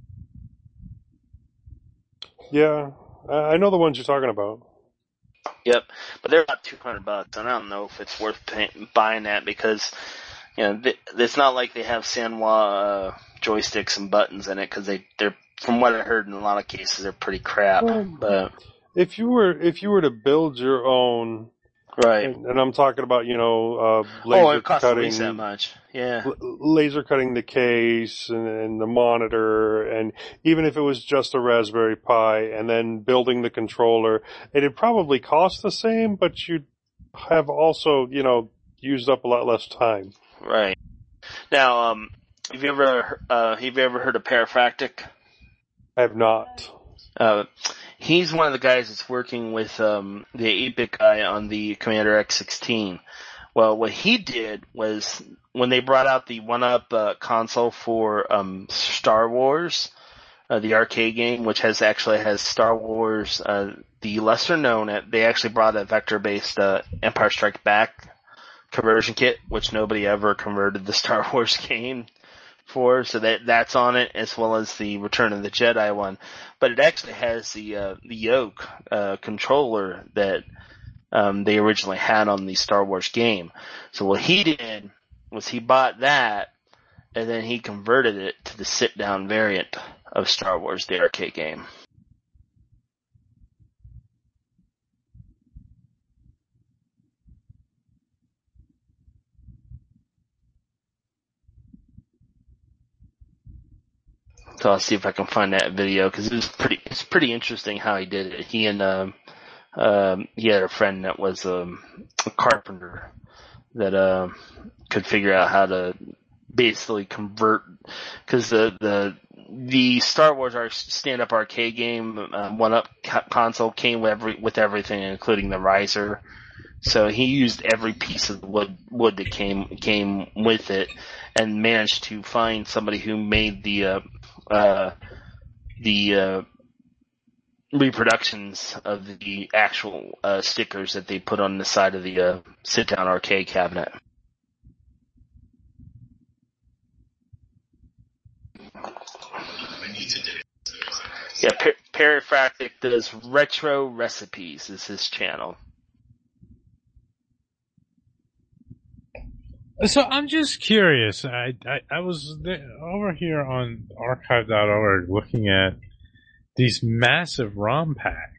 Yeah, I I know the ones you're talking about. Yep. But they're about two hundred bucks, and I don't know if it's worth pay- buying that because, you know, th- it's not like they have Sanwa, uh, joysticks and buttons in it, because they, they're, from what I heard in a lot of cases, they're pretty crap. Well, But, If you were if you were to build your own, right. and, and I'm talking about you know uh, laser Oh, it costs at cutting, least that much. Yeah. l- laser cutting the case and, and the monitor, and even if it was just a Raspberry Pi, and then building the controller, it'd probably cost the same, but you'd have also you know used up a lot less time. Right. Now, um, have you ever, uh, have you ever heard of Parafractic? I have not. Uh, he's one of the guys that's working with, um, the eight-bit guy on the Commander X sixteen. Well, what he did was, when they brought out the one-up, uh, console for, um, Star Wars, uh, the arcade game, which has actually has Star Wars, uh, the lesser known, they actually brought a vector-based, uh, Empire Strikes Back conversion kit, which nobody ever converted the Star Wars game for, so that that's on it, as well as the Return of the Jedi one. But it actually has the uh, the yoke uh, controller that um, they originally had on the Star Wars game. So what he did was he bought that, and then he converted it to the sit-down variant of Star Wars, the arcade game. So I'll see if I can find that video, because it was pretty, it's pretty interesting how he did it. He and, um, um, he had a friend that was, um, a carpenter that, um, could figure out how to basically convert, because the, the, the Star Wars stand-up arcade game, um, one-up console came with every, with everything, including the riser. So he used every piece of wood, wood that came, came with it, and managed to find somebody who made the, uh, uh, the, uh, reproductions of the actual, uh, stickers that they put on the side of the, uh, sit-down arcade cabinet. Yeah, per- Parafractic does retro recipes is his channel. So I'm just curious. I, I, I was there, over here on archive dot org looking at these massive ROM packs.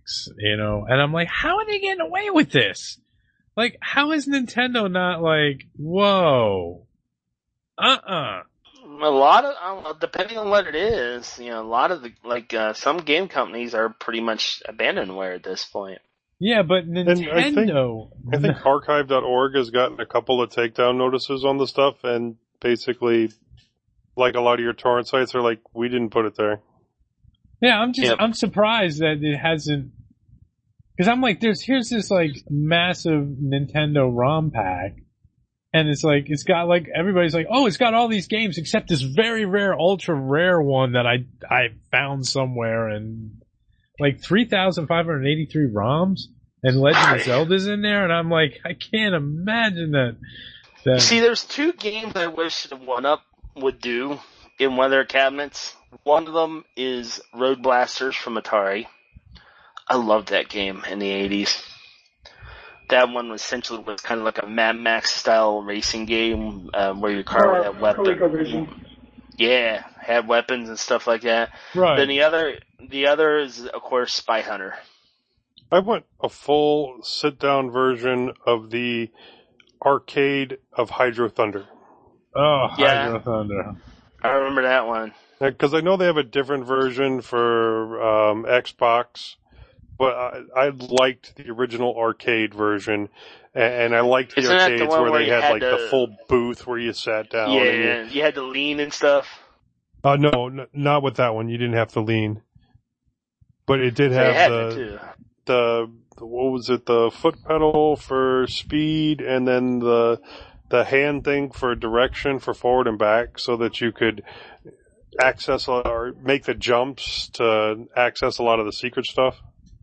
packs, you know, and I'm like, how are they getting away with this? Like, how is Nintendo not like, whoa, uh-uh. A lot of, uh, depending on what it is, you know, a lot of the, like, uh, some game companies are pretty much abandonware at this point. Yeah, but Nintendo... I think, I think archive dot org has gotten a couple of takedown notices on the stuff, and basically, like a lot of your torrent sites are like, we didn't put it there. Yeah, I'm just, Yep. I'm surprised that it hasn't, cause I'm like, there's, here's this like massive Nintendo ROM pack, and it's like, it's got like, everybody's like, oh, it's got all these games except this very rare, ultra rare one that I, I found somewhere, and like three thousand five hundred eighty-three ROMs, and Legend of Zelda's in there, and I'm like, I can't imagine that. that See, there's two games I wish the one up would do in one of their cabinets. One of them is Road Blasters from Atari. I loved that game in the eighties. That one was essentially was kind of like a Mad Max style racing game, uh, where your car would have weapons. Yeah, had weapons and stuff like that. Right. Then the other, the other is of course Spy Hunter. I want a full sit-down version of the arcade of Hydro Thunder. Oh, Yeah. Hydro Thunder. I remember that one. Because I know they have a different version for um, Xbox, but I, I liked the original arcade version, and, and I liked the Isn't that the arcades one where where they you had had like to- the full booth where you sat down. Yeah, and you, you had to lean and stuff. uh, no, n- not with that one. You didn't have to lean, but it did They have had the, it too. the the what was it? The foot pedal for speed, and then the the hand thing for direction for forward and back, so that you could access or make the jumps to access a lot of the secret stuff?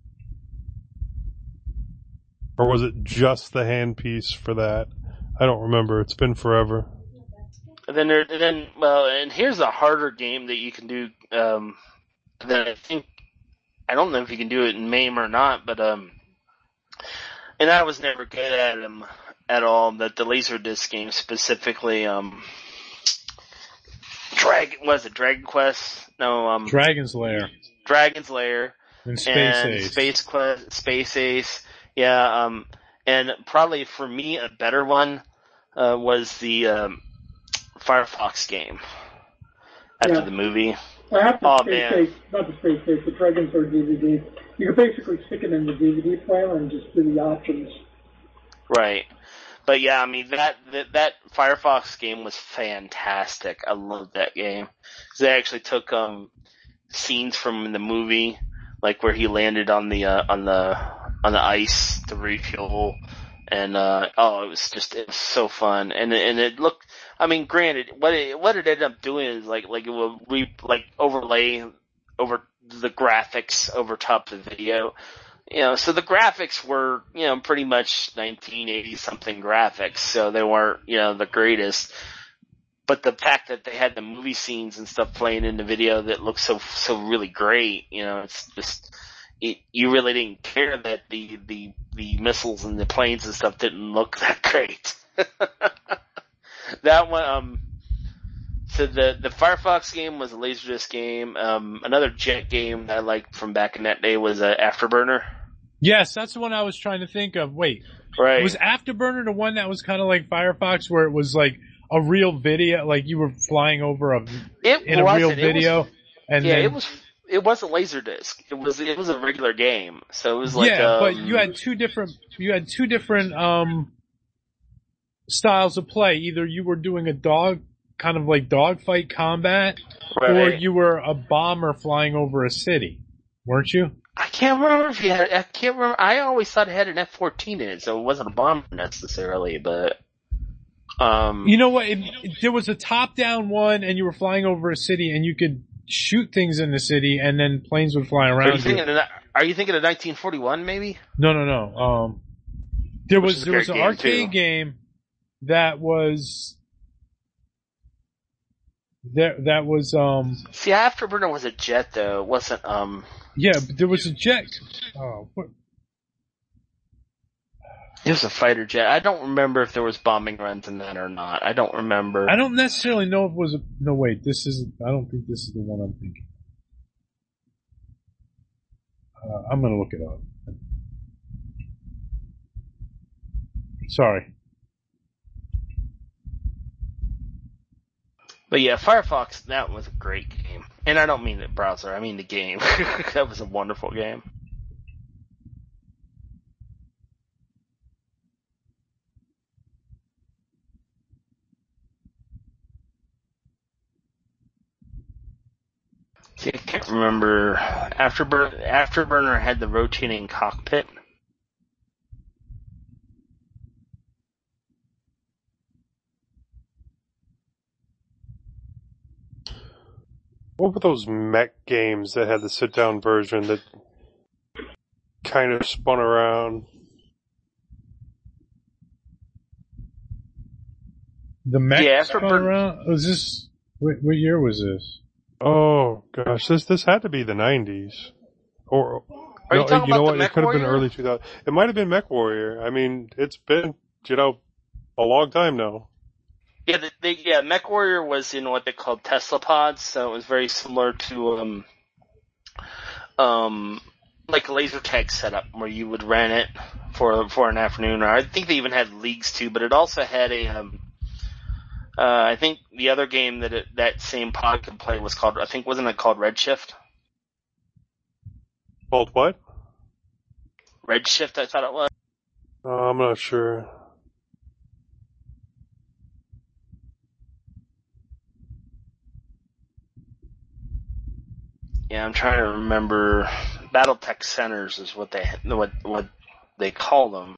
Or was it just the handpiece for that? I don't remember. It's been forever. And then there, and then well, and here's a harder game that you can do. Um, that I think I don't know if you can do it in MAME or not, but um, and I was never good at them at all. But the Laserdisc game specifically, um. Dragon, was it Dragon Quest? No, um, Dragon's Lair. Dragon's Lair. And Space and Ace. Space Quest, Space Ace. Yeah, um, and probably for me a better one, uh, was the, um, Firefox game. After Yeah. the movie. I have the Oh, Space man. Ace, not the Space Ace, the Dragon's Lair D V D. You could basically stick it in the D V D player and just do the options. Right. But yeah, I mean, that, that, that Firefox game was fantastic. I loved that game. 'Cause they actually took, um, scenes from the movie, like where he landed on the, uh, on the, on the ice to refuel. And, uh, oh, it was just, it was so fun. And, and it looked, I mean, granted, what it, what it ended up doing is like, like it will re, like overlay over the graphics over top of the video. You know, so the graphics were, you know, pretty much nineteen eighty something graphics, so they weren't, you know, the greatest. But the fact that they had the movie scenes and stuff playing in the video that looked so, so really great, you know, it's just, it, you really didn't care that the, the, the missiles and the planes and stuff didn't look that great. That one, um, so the, the Firefox game was a Laserdisc game. Um, another Jet game that I liked from back in that day was uh, Afterburner. Yes, that's the one I was trying to think of. Wait. Right. Was Afterburner the one that was kind of like Firefox, where it was like a real video, like you were flying over a It in a wasn't. real It video? was- and yeah, then, it was. It wasn't Laserdisc. It was. It was a regular game. So it was like. yeah, um, but you had two different. You had two different um styles of play. Either you were doing a dog, kind of like dogfight combat, or Right. you were a bomber flying over a city, weren't you? I can't remember if you had. I can't remember. I always thought it had an F fourteen in it, so it wasn't a bomber necessarily. But. Um. You know what? It, it- there was a top-down one, and you were flying over a city, and you could shoot things in the city, and then planes would fly Are around you you. thinking? Of, are you thinking of nineteen forty-one? Maybe. No, no, no. Um, there Which was is a there was an great game, arcade too. game that was there. That was um. See, Afterburner was a jet though. It wasn't um. Yeah, but there was a jet. Oh, what? It was a fighter jet. I don't remember if there was bombing runs in that or not. I don't remember. I don't necessarily know if it was a. No, wait. This is. I don't think this is the one I'm thinking. Uh, I'm gonna look it up. Sorry. But yeah, Firefox, that was a great game. And I don't mean the browser, I mean the game. That was a wonderful game. See, I can't remember. Afterburner, Afterburner had the rotating cockpit. What were those mech games that had the sit-down version that kind of spun around? The mech Yeah, spun Afterburner- around? Was this, what, what year was this? Oh gosh, this this had to be the nineties. Or Are you no, talking you know about what? the It Mech could have been Warrior? early two thousand. It might have been Mech Warrior. I mean, it's been you know a long time now. Yeah, the, the, yeah, MechWarrior was in what they called Tesla pods, so it was very similar to, um, um, like a laser tag setup where you would rent it for, for an afternoon, or I think they even had leagues too, but it also had a, um, uh, I think the other game that it, that same pod could play was called, I think, wasn't it called Redshift? Called what? Redshift, I thought it was. Uh, I'm not sure. Yeah, I'm trying to remember. BattleTech Centers is what they what what they call them.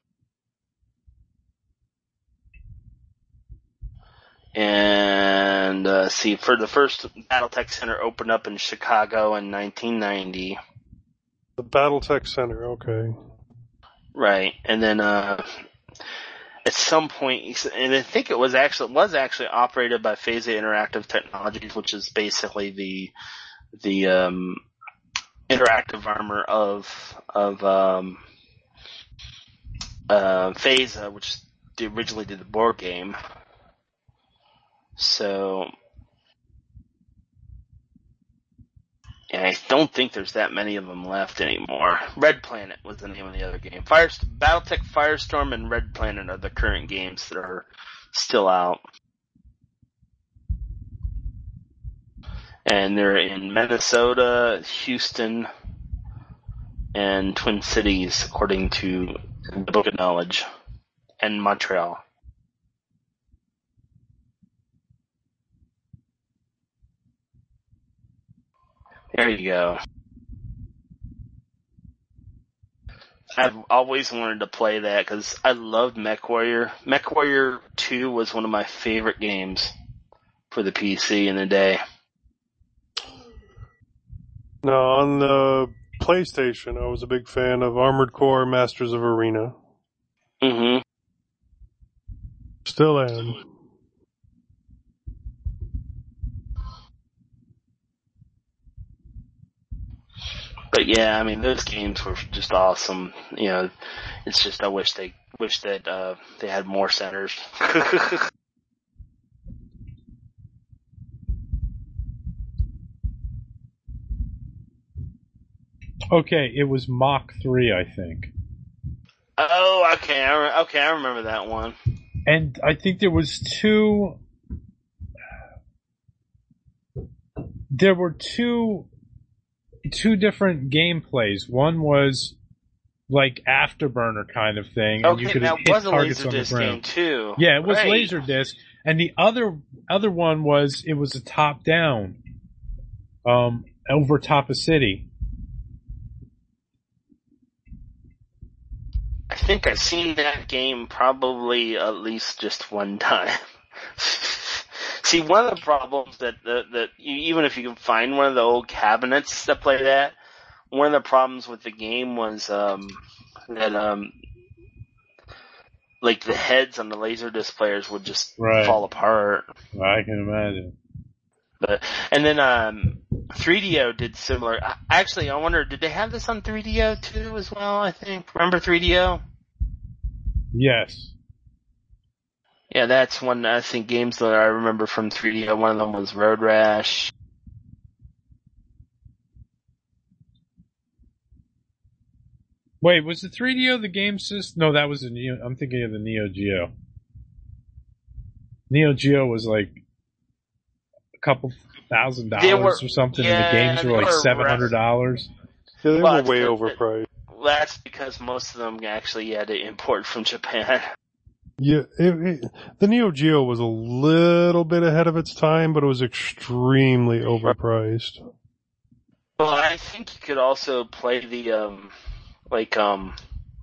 And uh, see, for the first BattleTech Center opened up in Chicago in nineteen ninety. The BattleTech Center, okay. Right, and then uh, at some point, and I think it was actually was actually operated by Phase Interactive Technologies, which is basically the the um, interactive armor of of um, uh, Phasa, which originally did the board game. So, and I don't think there's that many of them left anymore. Red Planet was the name of the other game. Fire, BattleTech Firestorm and Red Planet are the current games that are still out. And they're in Minnesota, Houston, and Twin Cities, according to the Book of Knowledge, and Montreal. There you go. I've always wanted to play that because I loved MechWarrior. MechWarrior two was one of my favorite games for the P C in the day. No, on the PlayStation, I was a big fan of Armored Core Masters of Arena. Mm-hmm. Still am. But yeah, I mean, those games were just awesome. You know, it's just I wish they wish that uh, they had more centers. Okay, it was Mach three, I think. Oh, okay, I re- okay, I remember that one. And I think there was two, there were two, two different gameplays. One was like Afterburner kind of thing, and you Okay, could that hit was a targets on the Laserdisc game ground. too. Yeah, it was Right. Laserdisc, and the other other one was it was a top down, um, over top a city. I think I've seen that game probably at least just one time. See, one of the problems that, that, that you, even if you can find one of the old cabinets that play that, one of the problems with the game was, um, that, um, like the heads on the Laserdisc players would just Right. fall apart. I can imagine. But, and then, um, three D O did similar. Actually, I wonder, did they have this on three D O too as well, I think? Remember three D O? Yes. Yeah, that's one, I think, games that I remember from three D O. One of them was Road Rash. Wait, was the three D O the game system? No, that was the Neo. I'm thinking of the Neo Geo. Neo Geo was like a couple thousand They were- dollars or something, yeah, and the games they were like were seven hundred dollars. Yeah, they Well, were it's way good. overpriced. That's because most of them actually had to import from Japan. Yeah, it, it, the Neo Geo was a little bit ahead of its time, but it was extremely overpriced. Well, I think you could also play the, um, like, um,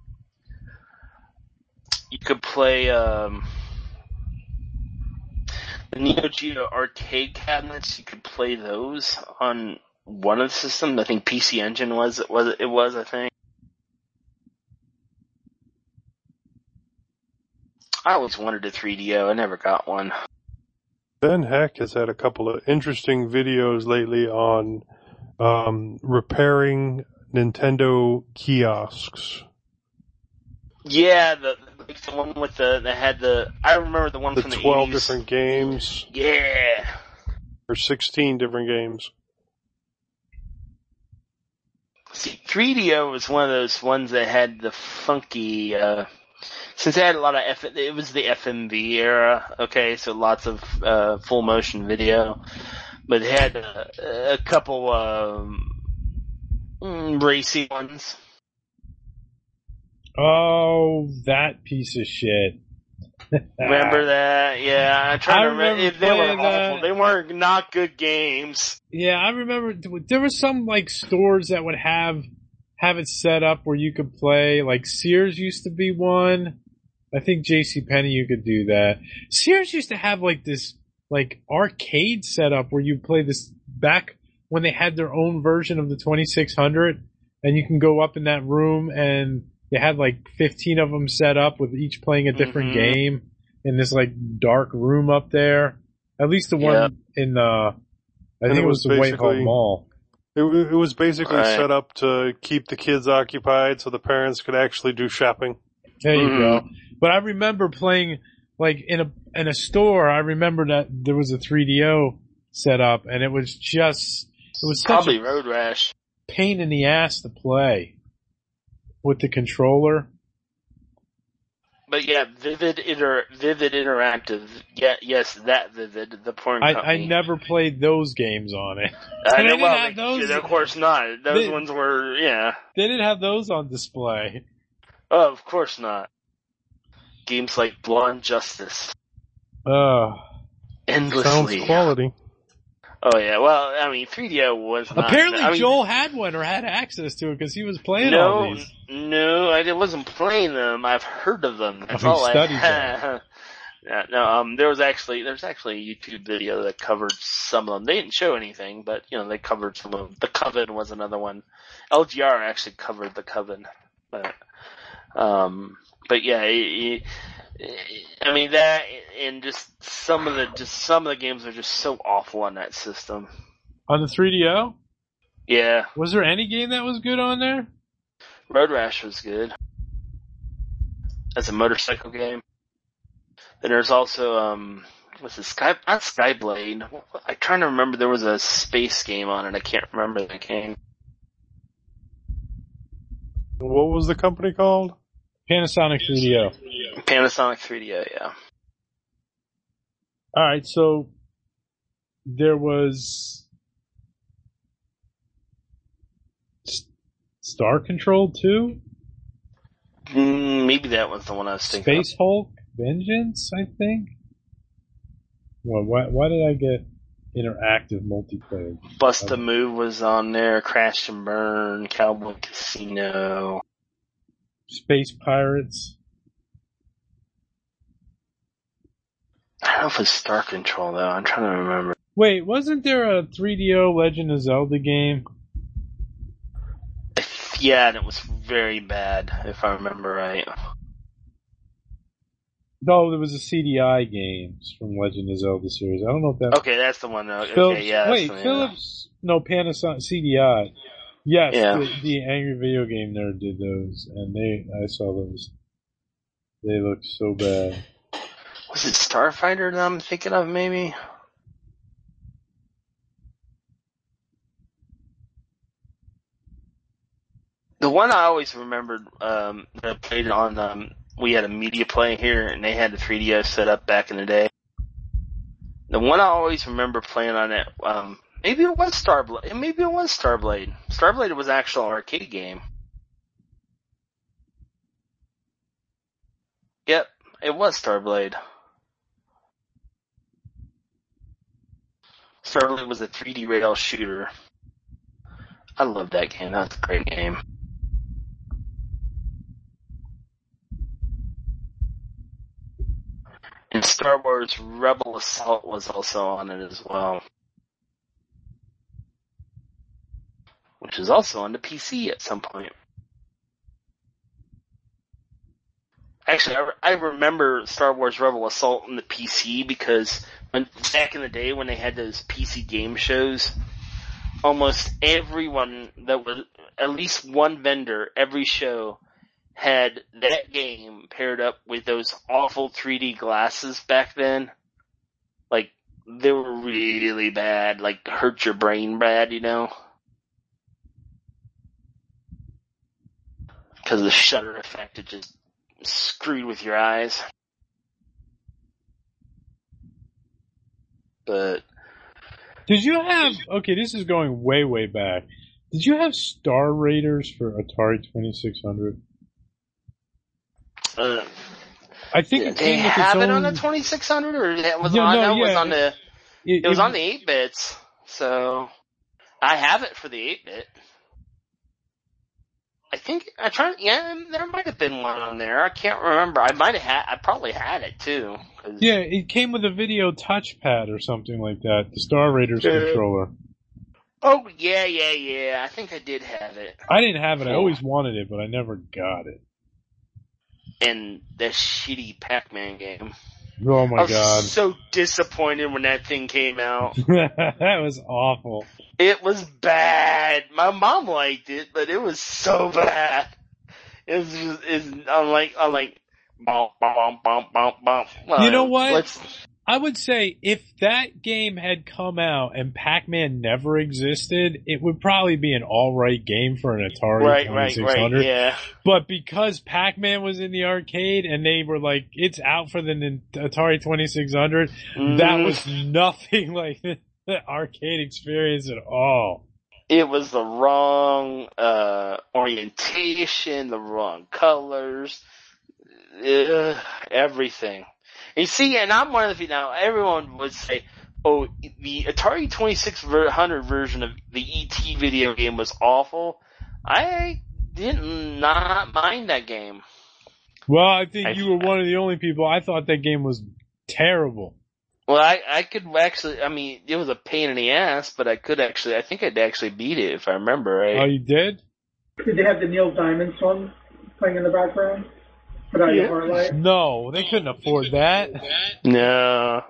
you could play, um, the Neo Geo arcade cabinets. You could play those on one of the systems. I think P C Engine was, was, it was, I think. I always wanted a three D O. I never got one. Ben Heck has had a couple of interesting videos lately on um, repairing Nintendo kiosks. Yeah, the like the one with the that had the. I remember the one The from the twelve eighties. different games, Yeah. or sixteen different games. See, three D O was one of those ones that had the funky. Uh, since it had a lot of F, it was the F M V era. Okay, so lots of uh, full motion video, but it had a, a couple um, mm, racy ones. Oh, that piece of shit. Remember that? Yeah, I'm trying I to remember. remember They were playing awful. that. They weren't not good games. Yeah, I remember there were some like stores that would have have it set up where you could play. Like Sears used to be one. I think JCPenney you could do that. Sears used to have like this like arcade setup where you play this back when they had their own version of the twenty-six hundred, and you can go up in that room and they had like fifteen of them set up with each playing a different Mhm. game in this like dark room up there. At least the one Yeah. in the I And think it it was was the Whitehall basically- Mall. It, it was basically Right. set up to keep the kids occupied so the parents could actually do shopping. There you Mhm. go. But I remember playing like in a in a store. I remember that there was a three D O set up, and it was just it was such Probably a Road Rash. pain in the ass to play with the controller. But yeah, Vivid Inter Vivid Interactive. Yeah, yes, that Vivid, the porn I, company. I never played those games on it. I They know, didn't well, have they- those- of course not. Those They- ones were, yeah. They didn't have those on display. Oh, of course not. Games like Blonde Justice. Uh, Endlessly. Sounds quality. Oh yeah, well, I mean, three D O was not. apparently I mean, Joel had one or had access to it because he was playing all No, these. no, I wasn't playing them. I've heard of them. That's he all I studied had. Yeah, no, um, there was actually, there's actually a YouTube video that covered some of them. They didn't show anything, but, you know, they covered some of them. The Coven was another one. L G R actually covered the Coven. But, um, but yeah, it, it, I mean, that, and just some of the, just some of the games are just so awful on that system. On the three D O? Yeah, Was there any game that was good on there? Road Rash was good. As a motorcycle game. Then there's also, um, what's it, Sky, not Skyblade. I'm trying to remember, there was a space game on it. I can't remember the game. What was the company called? Panasonic three D O. Panasonic three D O, yeah. Alright, so there was S- Star Control two? Mm, maybe that was the one I was thinking Space Hulk Vengeance, I think? Well, why, why did I get interactive multiplayer? of. Bust a Move was on there, Crash and Burn, Cowboy Casino. Space Pirates? I don't know if it was Star Control though, I'm trying to remember. Wait, wasn't there a three D O Legend of Zelda game? Yeah, and it was very bad, if I remember right. No, there was a C D I games from Legend of Zelda series. I don't know if that. Okay, that's the one. Okay, Philips, yeah. That's wait, the, yeah. Philips? No, Panasonic C D I. Yes, Yeah. the, the Angry Video Game Nerd did those, and they I saw those. They looked so bad. Was it Starfighter that I'm thinking of, maybe? The one I always remembered, um, that I played on, um, we had a media play here, and they had the three D S set up back in the day. The one I always remember playing on it, um, maybe it was Starblade. Maybe it was Starblade. Starblade was an actual arcade game. Yep, it was Starblade. Starblade was a three D rail shooter. I love that game. That's a great game. And Star Wars Rebel Assault was also on it as well. Which is also on the P C at some point. Actually, I, I remember Star Wars Rebel Assault on the P C because when, back in the day when they had those P C game shows, almost everyone that was, at least one vendor, every show, had that game paired up with those awful three D glasses back then. Like, they were really bad, like, hurt your brain bad, you know? Because of the shutter effect, it just screwed with your eyes. But Did you have, okay, this is going way, way back. Did you have Star Raiders for Atari twenty-six hundred? Uh, I think did it they came with have its it own... on the twenty-six hundred, or that was Yeah, on, no, that was yeah. on the, It, it was it- on the eight bits, so I have it for the eight bit. I think, I tried, yeah, there might have been one on there. I can't remember. I might have had, I probably had it too. 'cause- Yeah, it came with a video touchpad or something like that. The Star Raiders Yeah. controller. Oh, yeah, yeah, yeah. I think I did have it. I didn't have it. I always wanted it, but I never got it. And that shitty Pac-Man game. Oh I my was god. so disappointed when that thing came out. That was awful. It was bad. My mom liked it, but it was so bad. It was just, it's, I'm like, I'm like, bump, bump, bump, bump, bump. Well, You know what? Let's, I would say if that game had come out and Pac-Man never existed, it would probably be an alright game for an Atari right, right, twenty-six hundred. right, yeah. But because Pac-Man was in the arcade and they were like, it's out for the Nin- Atari twenty-six hundred, that Mhm. was nothing like the arcade experience at all. It was the wrong, uh, orientation, the wrong colors, uh, everything. You see, and I'm one of the, now everyone would say, oh, the Atari twenty-six hundred version of the E T video game was awful. I did not mind that game. Well, I think I- you were one of the only people. I thought that game was terrible. Well, I, I could actually, I mean, it was a pain in the ass, but I could actually, I think I'd actually beat it if I remember right. Oh, you did? Did they have the Neil Diamond song playing in the background? Put out your heart light? No, they couldn't afford that. No.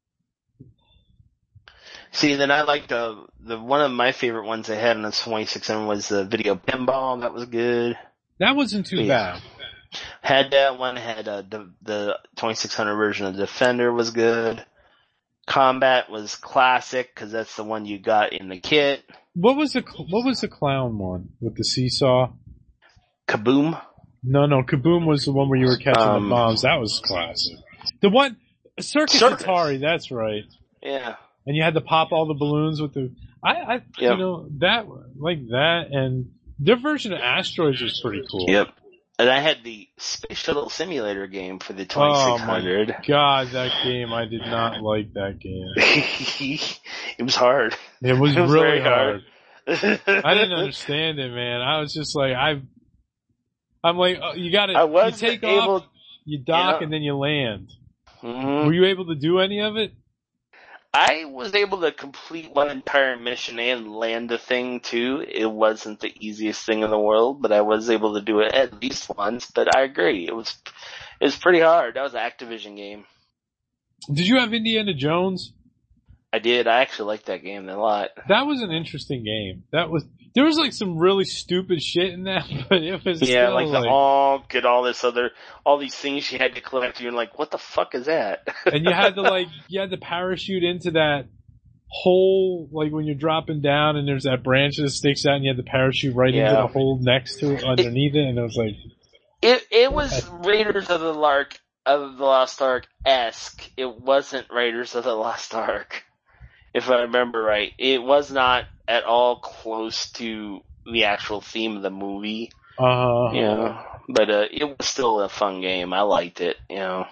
See, then I liked the, the, one of my favorite ones they had on the twenty-six hundred was the Video Pinball. That was good. That wasn't too Yeah. bad. Had that one, had uh, the, the twenty-six hundred version of Defender was good. Combat was classic, cause that's the one you got in the kit. What was the what was the clown one with the seesaw? Kaboom. No, no, Kaboom was the one where you were catching Um, the bombs. That was classic. The one Circus, Circus. Atari, that's right. Yeah. And you had to pop all the balloons with the. I, I Yep. you know that like that, and their version of Asteroids was pretty cool. Yep. And I had the Space Shuttle Simulator game for the Oh twenty-six my hundred. god, that game! I did not like that game. It was hard. It was, It was really very hard. hard. I didn't understand it, man. I was just like, I, I'm like, oh, you got to, I you was take able, off, you dock, yeah. and then you land. Mhm. Were you able to do any of it? I was able to complete one entire mission and land the thing too. It wasn't the easiest thing in the world, but I was able to do it at least once. But I agree, it was it was pretty hard. That was an Activision game. Did you have Indiana Jones? I did. I actually liked that game a lot. That was an interesting game. That was there was like some really stupid shit in that, but it was Yeah, still like the Ankh and all this other, all these things you had to collect. You're like, what the fuck is that? and you had to like you had to parachute into that hole, like when you're dropping down and there's that branch that sticks out and you have the parachute right Yeah. into the hole next to it, underneath it, and it was like... It it was Raiders of the Lark of the Lost Ark-esque. It wasn't Raiders of the Lost Ark, if I remember right. It was not at all close to the actual theme of the movie. Uh, You know, but uh, it was still a fun game. I liked it, you know.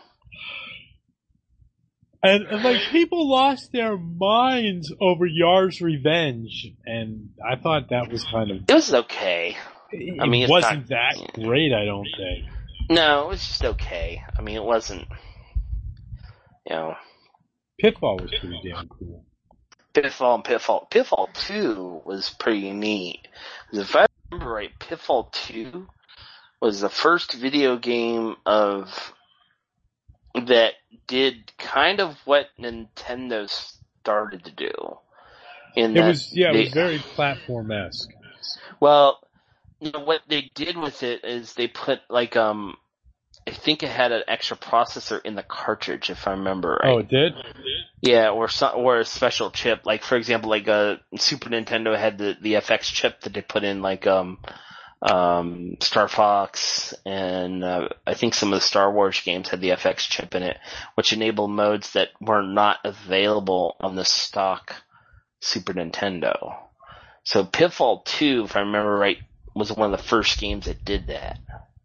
and, and like people lost their minds over Yar's Revenge, and I thought that was kind of... It was okay. It I mean, it's wasn't not- that great, I don't think. No, it was just okay. I mean, it wasn't, you know, Pitfall was pretty damn cool. Pitfall and Pitfall. Pitfall two was pretty neat. 'Cause if I remember right, Pitfall two was the first video game of that did kind of what Nintendo started to do. In It that was, yeah, it they- was very platform-esque. Well, you know, what they did with it is they put like um, I think it had an extra processor in the cartridge, if I remember right. Oh, it did? Yeah, or some, or a special chip. Like for example, like uh, Super Nintendo had the the F X chip that they put in like um, um, Star Fox, and uh, I think some of the Star Wars games had the F X chip in it, which enabled modes that were not available on the stock Super Nintendo. So Pitfall two, if I remember right, was one of the first games that did that.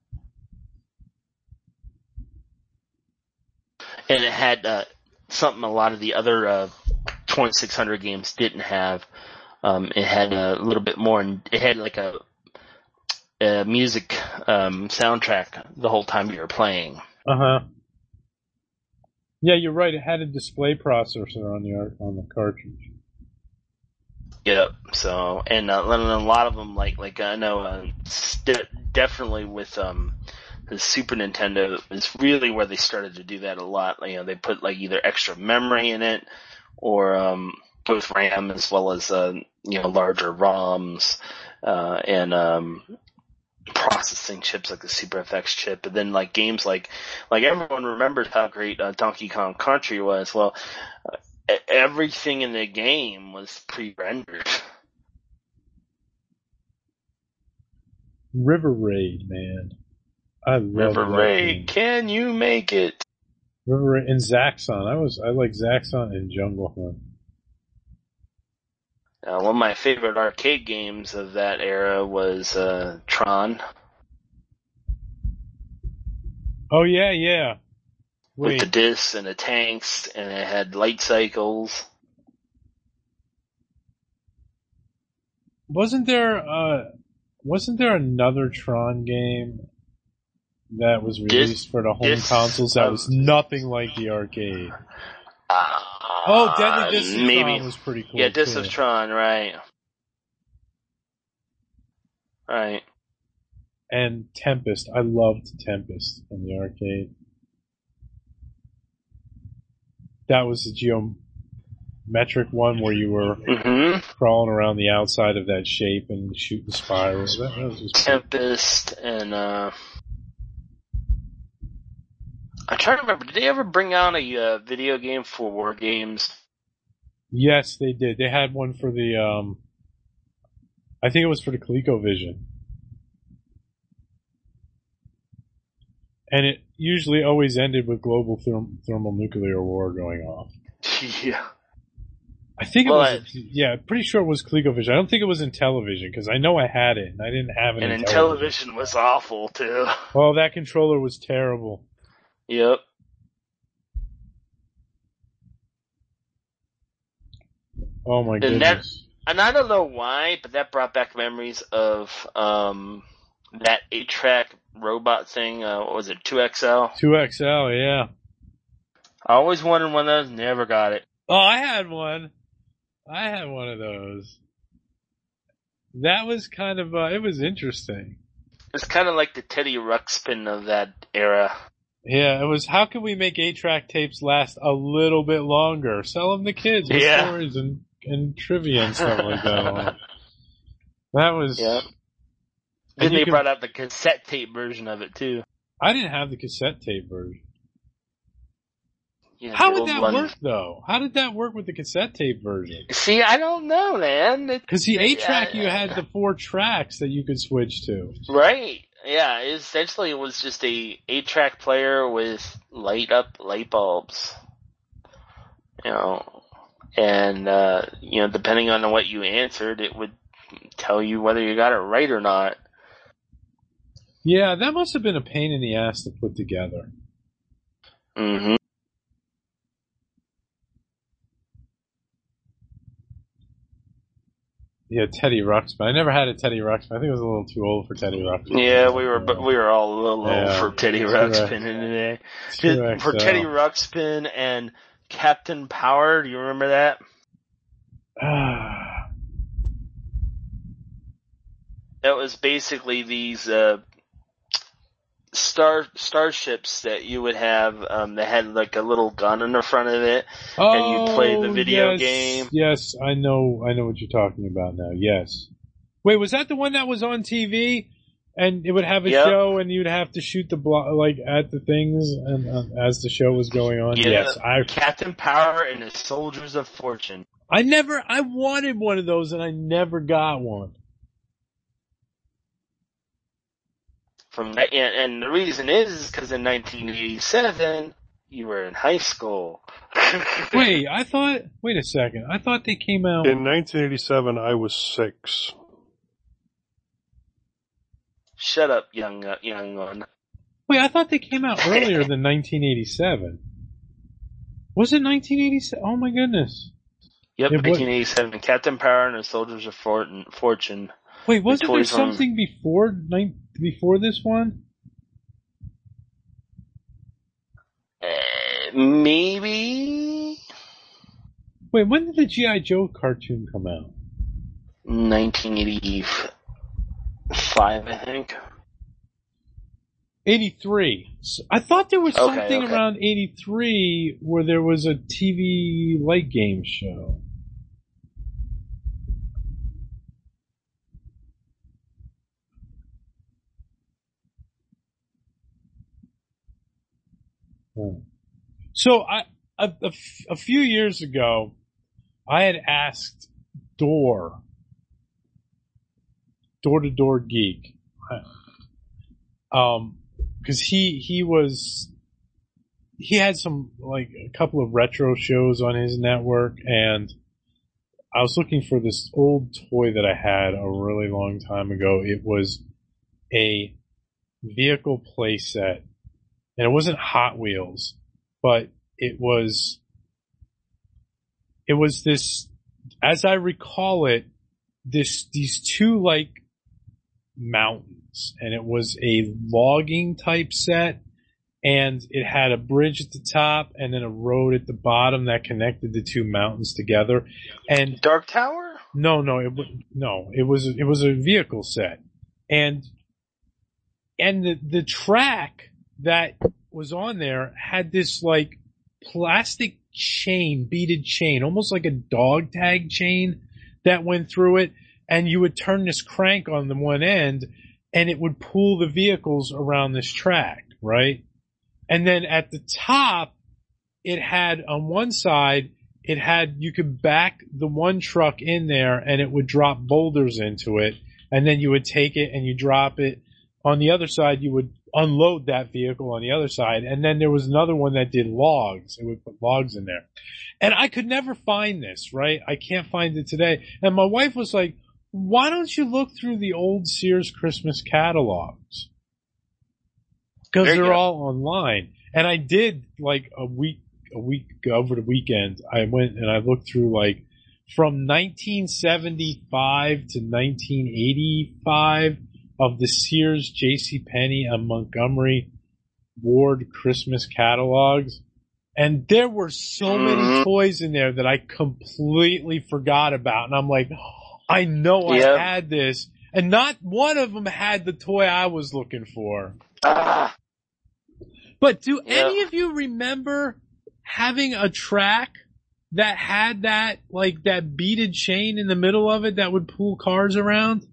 And it had uh, something a lot of the other uh, twenty-six hundred games didn't have. Um, it had a little bit more, and it had like a, a music um, soundtrack the whole time you were playing. Uh-huh. Yeah, you're right, it had a display processor on the art- on the cartridge. Yep. So, and, uh, and a lot of them, like, like I know, uh, st- definitely with um, the Super Nintendo is really where they started to do that a lot. You know, they put like either extra memory in it, or um, both RAM as well as uh, you know, larger ROMs uh, and um, processing chips like the Super F X chip. And then like games like like everyone remembers how great uh, Donkey Kong Country was. Well. Uh, Everything in the game was pre-rendered. River Raid, man. I love River that Raid, game. can you make it? River Raid and Zaxxon. I was I like Zaxxon and Jungle Hunt. Uh, one of my favorite arcade games of that era was uh, Tron. Oh yeah, yeah. With Wait, the discs and the tanks, and it had light cycles. wasn't there uh wasn't there another Tron game that was released Dis- for the home Dis- consoles that um, was nothing like the arcade? Uh, Oh, Deadly Discs of maybe. Tron was pretty cool. Yeah, Discs too. of Tron, right. Right. And Tempest. I loved Tempest in the arcade. That was the geometric one where you were Mm-hmm. crawling around the outside of that shape and shooting spirals. That, that was just Tempest and uh I'm trying to remember, did they ever bring out a uh, video game for War Games? Yes, they did. They had one for the, um, I think it was for the ColecoVision. And it usually always ended with global therm- thermal nuclear war going off. Yeah. I think it Well, was, yeah, pretty sure it was ColecoVision. I don't think it was in television, because I know I had it, and I didn't have it And in in television. television was awful too. Oh, that controller was terrible. Yep. Oh my And goodness. And I don't know why, but that brought back memories of um that eight track robot thing, uh what was it, two X L? two X L, yeah. I always wanted one of those, never got it. Oh, I had one. I had one of those. That was kind of, uh, it was interesting. It's kind of like the Teddy Ruxpin of that era. Yeah, it was, how can we make eight-track tapes last a little bit longer? Sell them to kids with Yeah. stories and, and trivia and stuff like that on it. That was... Yep. and Then you they could- brought out the cassette tape version of it too. I didn't have the cassette tape version. Yeah, How the would old that one. work though? How did that work with the cassette tape version? See, I don't know, man. It- Because the eight track, yeah, you had the four tracks that you could switch to. Right. Yeah, essentially it was just a eight track player with light up light bulbs. You know, and, uh, you know, depending on what you answered, it would tell you whether you got it right or not. Yeah, that must have been a pain in the ass to put together. Mm-hmm. Yeah, Teddy Ruxpin. I never had a Teddy Ruxpin. I think I was a little too old for Teddy Ruxpin. Yeah, we were, but we were all a little Yeah. old for Teddy Ruxpin in the day. Correct, For so. Teddy Ruxpin and Captain Power, do you remember that? That was basically these uh, star starships that you would have. Um, that had like a little gun in the front of it, oh, and you play the video yes, game. Yes, I know. I know what you're talking about now. Yes. Wait, was that the one that was on T V? And it would have a Yep. show, and you'd have to shoot the blo- like at the things, and uh, as the show was going on. Yeah, Yes, I. Captain Power and the Soldiers of Fortune. I never. I wanted one of those, and I never got one. From that, and, and the reason is because in nineteen eighty-seven you were in high school. Wait, I thought. Wait a second. I thought they came out. In nineteen eighty-seven, I was six. Shut up, young uh, young one. Wait, I thought they came out earlier than nineteen eighty-seven. Was it nineteen eighty-seven? Oh my goodness. Yep, It was- nineteen eighty-seven. Captain Power and the Soldiers of Fortune. Fortune. Wait, wasn't there toys on- something before nine, before this one? Uh, maybe Wait, when did the G I. Joe cartoon come out? nineteen eighty-five, I think. eighty-three. So I thought there was Okay, something okay. around eighty-three where there was a T V light game show. Hmm. So I, a, a f- a few years ago, I had asked Door, Door to Door Geek, um, because he he was he had some like a couple of retro shows on his network, and I was looking for this old toy that I had a really long time ago. It was a vehicle playset, and it wasn't Hot Wheels, but it was it was this, as I recall it, this these two like mountains, and it was a logging type set, and it had a bridge at the top and then a road at the bottom that connected the two mountains together. And Dark Tower? no, no, it wa- no, it was it was a vehicle set, and and the the track that was on there had this like plastic chain, beaded chain, almost like a dog tag chain that went through it, and you would turn this crank on the one end, and it would pull the vehicles around this track, right? And then at the top, it had on one side, it had, you could back the one truck in there and it would drop boulders into it, and then you would take it and you drop it. On the other side, you would unload that vehicle on the other side, and then there was another one that did logs. It would put logs in there. And I could never find this, right? I can't find it today. And my wife was like, why don't you look through the old Sears Christmas catalogs? Because There you they're go. all online. And I did, like, a week, a week over the weekend, I went and I looked through, like, from nineteen seventy-five to nineteen eighty-five of the Sears, JCPenney, and Montgomery Ward Christmas catalogs. And there were so many Mhm. toys in there that I completely forgot about. And I'm like, I know Yep. I had this. And not one of them had the toy I was looking for. Ah, But do Yep. any of you remember having a track that had that, like, that beaded chain in the middle of it that would pull cars around?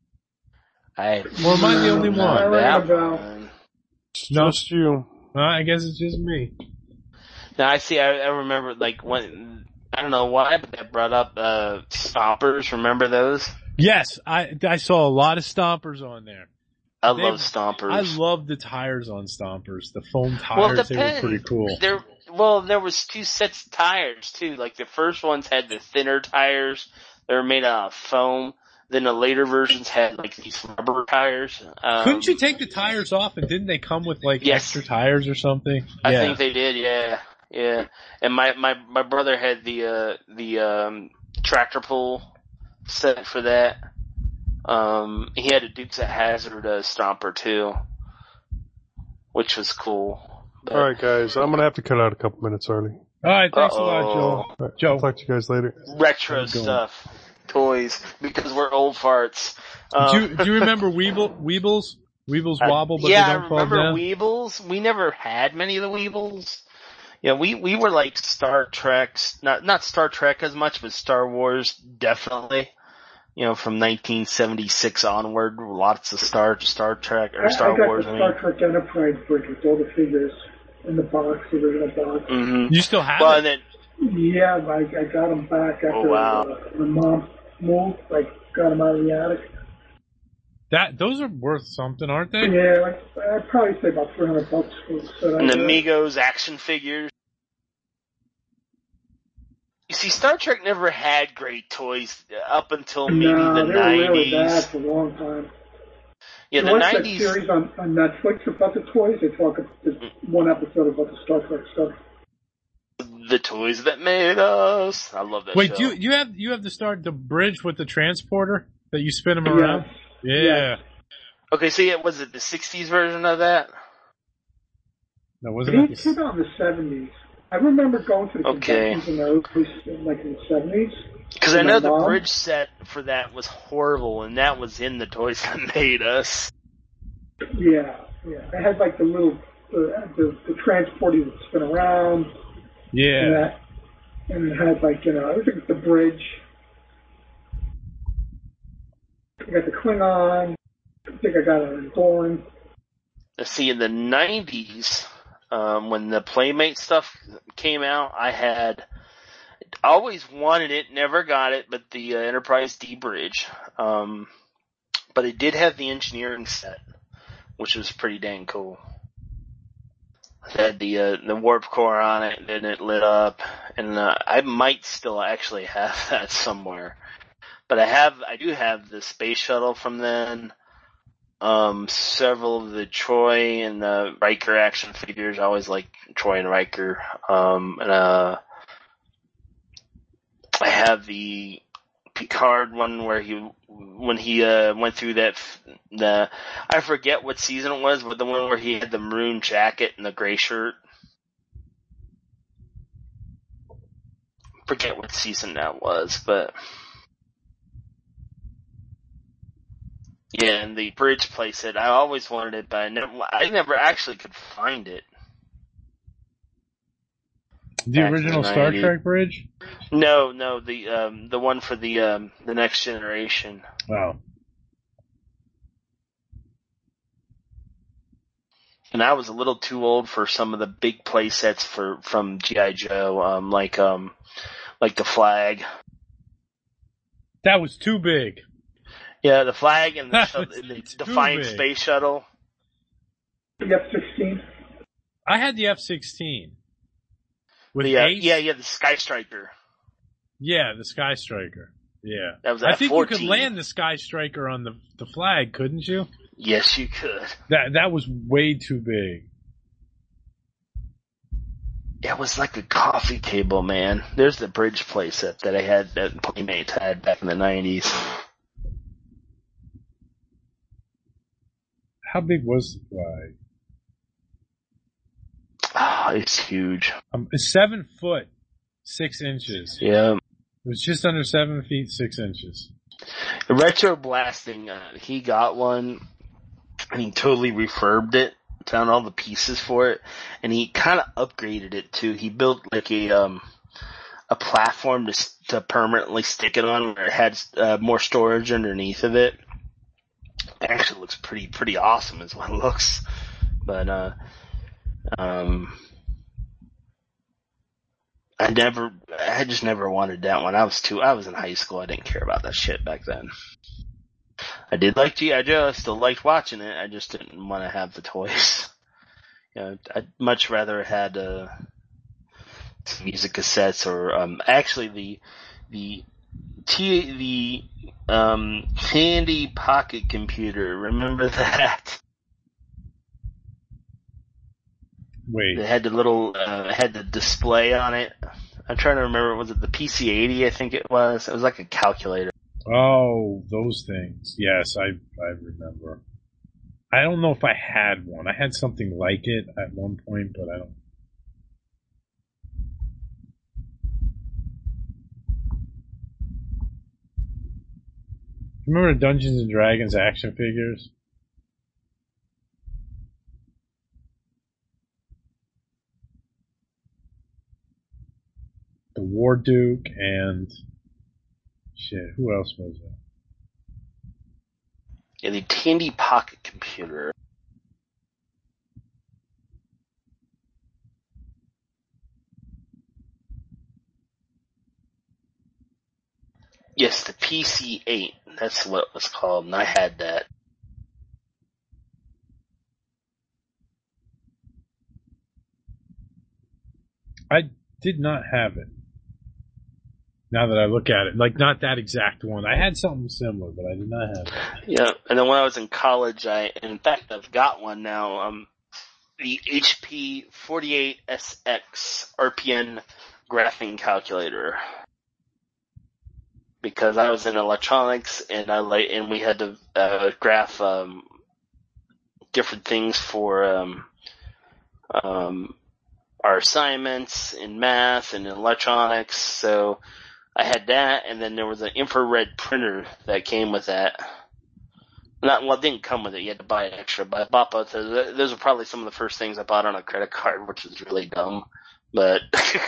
I, Or am I the only not one? that Right about- one. It's No. just you. Uh, I guess it's just me. Now I see. I, I remember like when I don't know why, but they brought up uh, stompers. Remember those? Yes, I I saw a lot of stompers on there. I They- love stompers. I love the tires on stompers. The foam well, tires, it they were depends. pretty cool. There, well, there was two sets of tires too. Like the first ones had the thinner tires. They were made out of foam. Then the later versions had like these rubber tires. Um, Couldn't you take the tires off, and didn't they come with like Yes. extra tires or something? I yeah. think they did. Yeah, yeah. And my my my brother had the uh the um tractor pull set for that. Um, he had a Dukes of Hazzard uh, stomper too, which was cool. But, All right, guys, I'm gonna have to cut out a couple minutes early. All right, thanks a lot, Uh-oh. Joel. All right, Joe. I'll talk to you guys later. retro How's it going? stuff, toys, because we're old farts. Um, do, you, do you remember Weeble, Weebles? Weebles uh, wobble, but yeah, they I don't fall remember down? Weebles. We never had many of the Weebles. Yeah, we we were like Star Treks, not not Star Trek as much, but Star Wars definitely. You know, from nineteen seventy-six onward, lots of Star Star Trek or I, Star I got Wars. the I Star mean, Trek Enterprise brick with all the figures in the box, the original box. mm-hmm. You still have Well, it? and then Yeah, I, I got them back after Oh, wow. uh, my mom moved. Like, got them out of the attic. That those are worth something, aren't they? Yeah, like, I'd probably say about three hundred bucks for the set. and I the got. Migos action figures. You see, Star Trek never had great toys up until maybe Nah, the they were really bad nineties. for a long time. Yeah, You the watch that nineties. series on, on Netflix about the toys? They talk about there's one episode about the Star Trek stuff. The toys that made us. I love that Wait, show. do you you have you have to start the bridge with the transporter that you spin them Yes. around? Yeah. Yes. Okay, so yeah, was it the sixties version of that? No, It wasn't it? didn't come out in the seventies. I remember going to the Okay. conventions in the early, like in the seventies. Because I My know the mom? bridge set for that was horrible, and that was in the toys that made us. Yeah, yeah. It had like the little, uh, the, the transporter that would spin around. And Yeah. that, and it had like, you know, I think the bridge. I got the Klingon. I think I got a Gorn. See, in the nineties, um, when the Playmate stuff came out, I had always wanted it, never got it, but the uh, Enterprise D Bridge. Um, but it did have the engineering set, which was pretty dang cool. It had the uh, the warp core on it, and it lit up, and uh, I might still actually have that somewhere. But I have, I do have the space shuttle from then. Um, several of the Troy and the Riker action figures. I always like Troy and Riker. Um, and uh, I have the Picard one where he, when he uh went through that, the I forget what season it was, but the one where he had the maroon jacket and the gray shirt. Forget what season that was, but. Yeah, and the bridge playset. I always wanted it, but I never, I never actually could find it. The Back in original the Star nineties. Trek bridge? No, no, the um, the one for the um, the Next Generation. Wow. And I was a little too old for some of the big play sets for from G I. Joe, um, like um, like the flag. That was too big. Yeah, the flag and the, That shut- was the too Defiant big. Space Shuttle. The F sixteen. I had the F sixteen. With The, uh, Ace? yeah, yeah, the Sky Striker. Yeah, the Sky Striker. Yeah. That was I at think fourteen. you could land the Sky Striker on the the flag, couldn't you? Yes, you could. That that was way too big. It was like a coffee table, man. There's the bridge playset that I had, that Playmates had back in the nineties. How big was the flag? Ah, it's huge. Um, it's seven foot, six inches. Yeah. It was just under seven feet, six inches. The Retro Blasting, uh, he got one, and he totally refurbed it, found all the pieces for it, and he kind of upgraded it too. He built like a, um, a platform to, s- to permanently stick it on where it had, uh, more storage underneath of it. It actually looks pretty, pretty awesome is what it looks. But, uh, um, I never, I just never wanted that one. I was too, I was in high school. I didn't care about that shit back then. I did like G I. Joe. I still liked watching it. I just didn't want to have the toys. You know, I'd much rather had uh, music cassettes or um, actually the the T the um, Tandy Pocket Computer. Remember that? Wait. It had the little, uh, it had the display on it. I'm trying to remember. Was it the P C eighty? I think it was. It was like a calculator. Oh, those things. Yes, I I remember. I don't know if I had one. I had something like it at one point, but I don't. Remember Dungeons and Dragons action figures? The War Duke and shit. Who else was there? Yeah, the Tandy Pocket Computer. Yes, the P C eight. That's what it was called, and I had that. I did not have it. Now that I look at it, like not that exact one. I had something similar, but I did not have it. Yeah, and then when I was in college, I, in fact, I've got one now. Um, the H P forty-eight S X R P N graphing calculator. Because I was in electronics, and I like, and we had to uh, graph um, different things for um, um, our assignments in math and in electronics. So I had that, and then there was an infrared printer that came with that. Not well, it didn't come with it. You had to buy it extra. But I bought both. Those are probably some of the first things I bought on a credit card, which was really dumb. But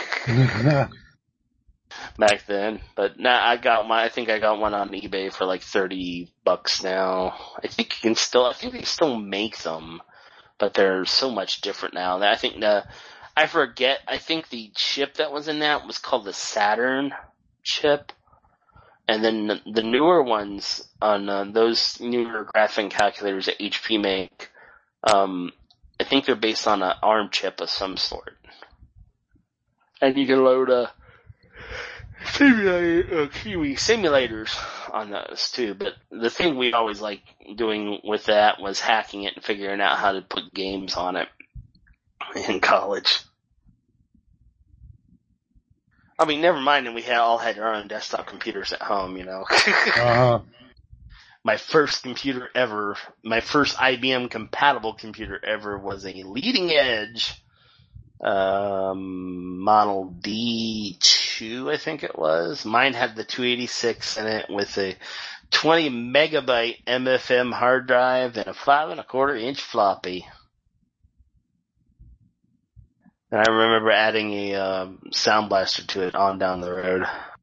back then, but now I got my. I think I got one on eBay for like thirty bucks now. I think you can still. I think they still make them, but they're so much different now. I think the. I forget. I think the chip that was in that was called the Saturn chip, and then the, the newer ones on uh, those newer graphing calculators that H P make. Um, I think they're based on an ARM chip of some sort, and you can load a. Simulator, uh, excuse me, simulators on those too, but the thing we always liked doing with that was hacking it and figuring out how to put games on it in college. I mean, never mind that we had all had our own desktop computers at home, you know. uh-huh. My first computer ever, my first I B M compatible computer ever was a leading edge um Model D two, I think it was. Mine had the two eighty-six in it with a twenty megabyte M F M hard drive and a five and a quarter inch floppy. And I remember adding a um, Sound Blaster to it on down the road.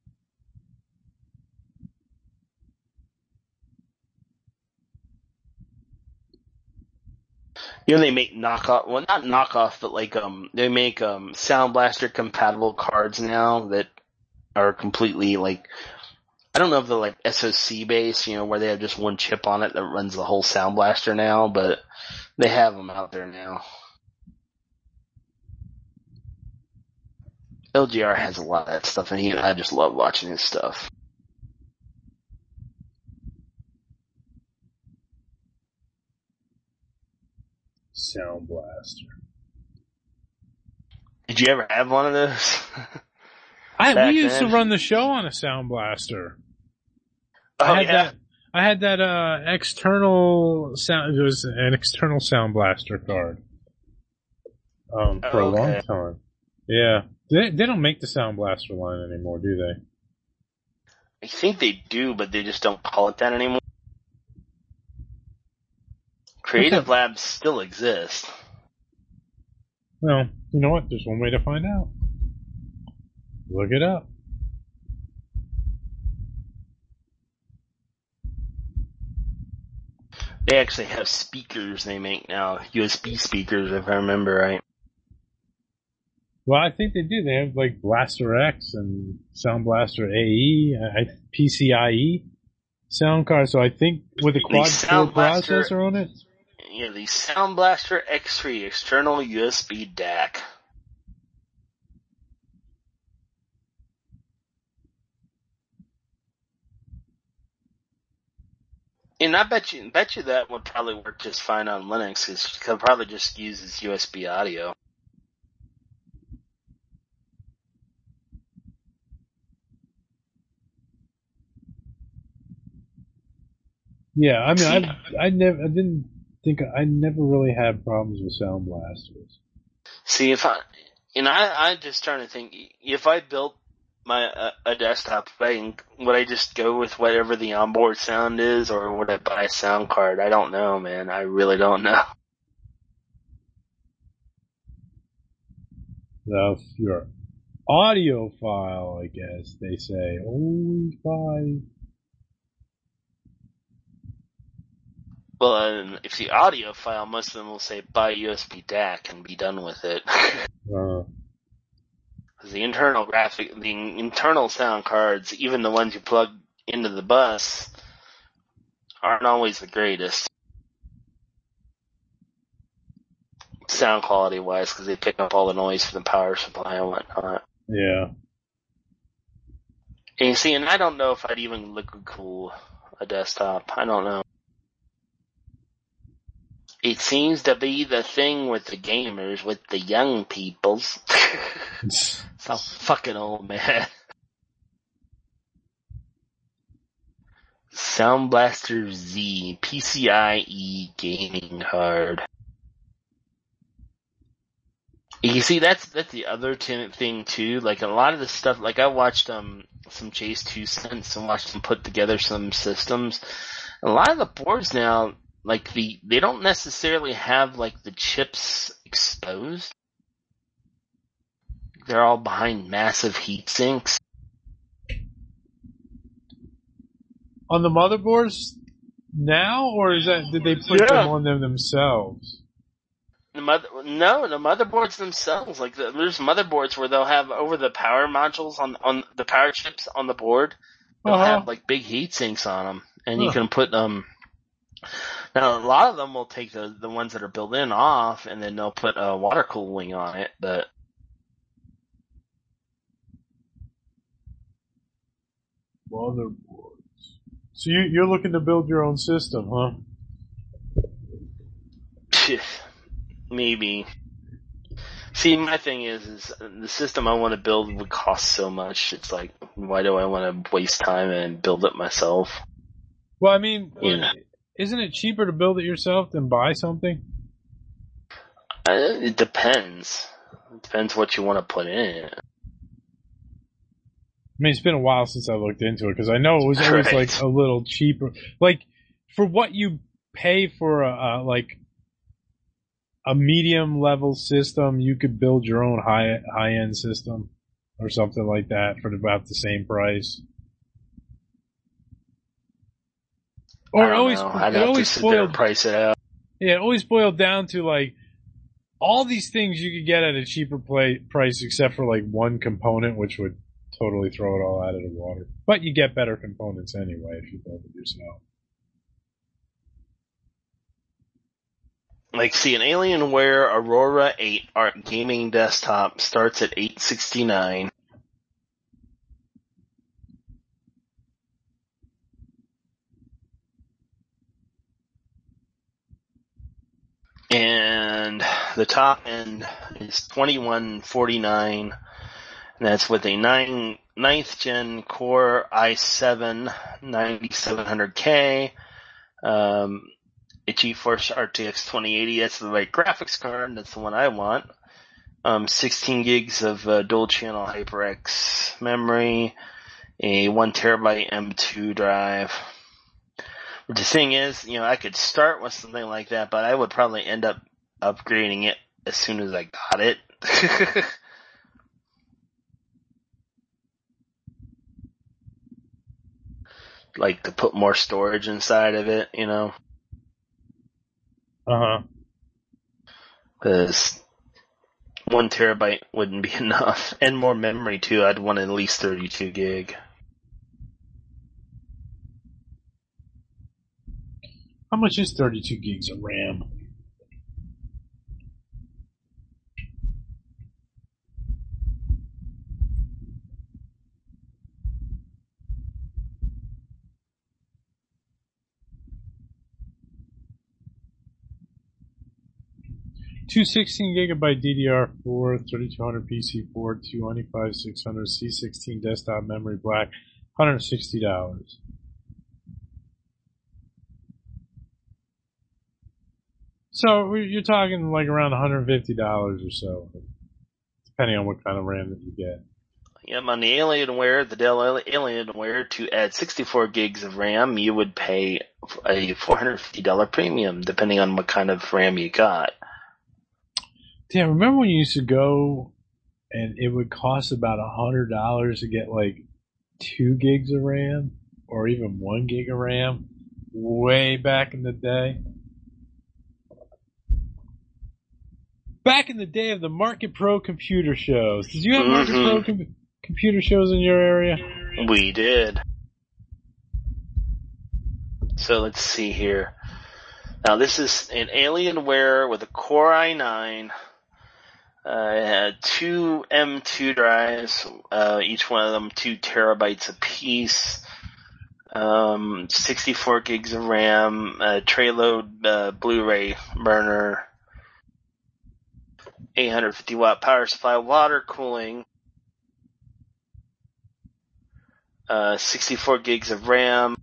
You know, they make knockoff, well, not knockoff, but like, um, they make, um, Sound Blaster compatible cards now that are completely like, I don't know if they're like S O C based, you know, where they have just one chip on it that runs the whole Sound Blaster now, but they have them out there now. L G R has a lot of that stuff, and he, I just love watching his stuff. Sound Blaster. Did you ever have one of those? I Back we used then? to run the show on a Sound Blaster. Oh, I had yeah? that. I had that uh, external sound. It was an external Sound Blaster card um, for Oh, a long okay. time. Yeah, they they don't make the Sound Blaster line anymore, do they? I think they do, but they just don't call it that anymore. Creative Okay. Labs still exist. Well, you know what? There's one way to find out. Look it up. They actually have speakers they make now, U S B speakers, if I remember right. Well, I think they do. They have like Blaster X and Sound Blaster A E, I, P C I E sound card. So I think with a quad core processor on it. Yeah, the Sound Blaster X three external U S B D A C. And I bet you, bet you that would probably work just fine on Linux, because it probably just uses U S B audio. Yeah, I mean, I I never, I didn't think, I never really had problems with Sound Blasters. See, if I, and I, I'm just trying to think, if I built my, uh, a desktop, I, would I just go with whatever the onboard sound is, or would I buy a sound card? I don't know, man. I really don't know. Now, if you're audiophile, I guess they say, always buy. Well, uh, if the audio file, most of them will say buy U S B D A C and be done with it. uh. The internal graphic, the internal sound cards, even the ones you plug into the bus, aren't always the greatest. Sound quality wise, because they pick up all the noise from the power supply and whatnot. Yeah. And you see, and I don't know if I'd even liquid cool a desktop. I don't know. It seems to be the thing with the gamers, with the young peoples. So fucking old, man. Sound Blaster Z, P C I E gaming card. You see, that's that's the other t- thing too. Like a lot of the stuff, like I watched um some Chase Two Cents and watched them put together some systems. A lot of the boards now, like the they don't necessarily have like the chips exposed. They're all behind massive heat sinks. On the motherboards now, or is that did they put Yeah. them on them themselves? The mother, no, the motherboards themselves, like the, there's motherboards where they'll have over the power modules on on the power chips on the board. They'll Uh-huh. have like big heat sinks on them, and you Huh. can put them. Now a lot of them will take the the ones that are built in off, and then they'll put a water cooling on it. But Motherboards. So you, you're looking to build your own system, huh? maybe. See, my thing is, is the system I want to build would cost so much. It's like, why do I want to waste time and build it myself? Well, I mean, Yeah. isn't it cheaper to build it yourself than buy something? Uh, it depends. It depends what you want to put in it. I mean, it's been a while since I looked into it because I know it was always Right. like a little cheaper. Like for what you pay for a, a like a medium level system, you could build your own high high end system or something like that for about the same price. Or I it don't always know. it I'd have to always sit there and boiled price it out. yeah it always boiled down to like all these things you could get at a cheaper play, price except for like one component, which would totally throw it all out of the water. But you get better components anyway if you build it yourself. Like, see, an Alienware Aurora eight Art gaming desktop starts at eight sixty-nine. And the top end is twenty-one forty-nine. And that's with a nine, ninth gen Core i seven ninety-seven hundred K, um, a GeForce R T X twenty eighty. That's the right graphics card. That's the one I want. Um, sixteen gigs of uh, dual channel HyperX memory, a one terabyte M two drive. But the thing is, you know, I could start with something like that, but I would probably end up upgrading it as soon as I got it. Like to put more storage inside of it, you know? Uh huh. Cause One terabyte wouldn't be enough. And more memory too. I'd want at least thirty-two gig. How much is thirty-two gigs of RAM? Two sixteen gigabyte D D R four, thirty-two hundred P C four, two twenty-five six hundred C sixteen desktop memory black, one hundred sixty dollars. So you're talking like around one hundred fifty dollars or so, depending on what kind of RAM that you get. Yep, on the Alienware, the Dell Alienware, to add sixty-four gigs of RAM, you would pay a four hundred fifty dollars premium, depending on what kind of RAM you got. Damn, remember when you used to go and it would cost about one hundred dollars to get like two gigs of RAM or even one gig of RAM way back in the day? Back in the day of the Market Pro computer shows. Did you have Market Mm-hmm. Pro com- computer shows in your area? We did. So let's see here. Now this is an Alienware with a Core i nine, uh, two M two drives, uh, each one of them two terabytes apiece, um, sixty-four gigs of RAM, uh, tray load uh, Blu-ray burner, eight hundred fifty watt power supply, water cooling, uh, sixty-four gigs of RAM,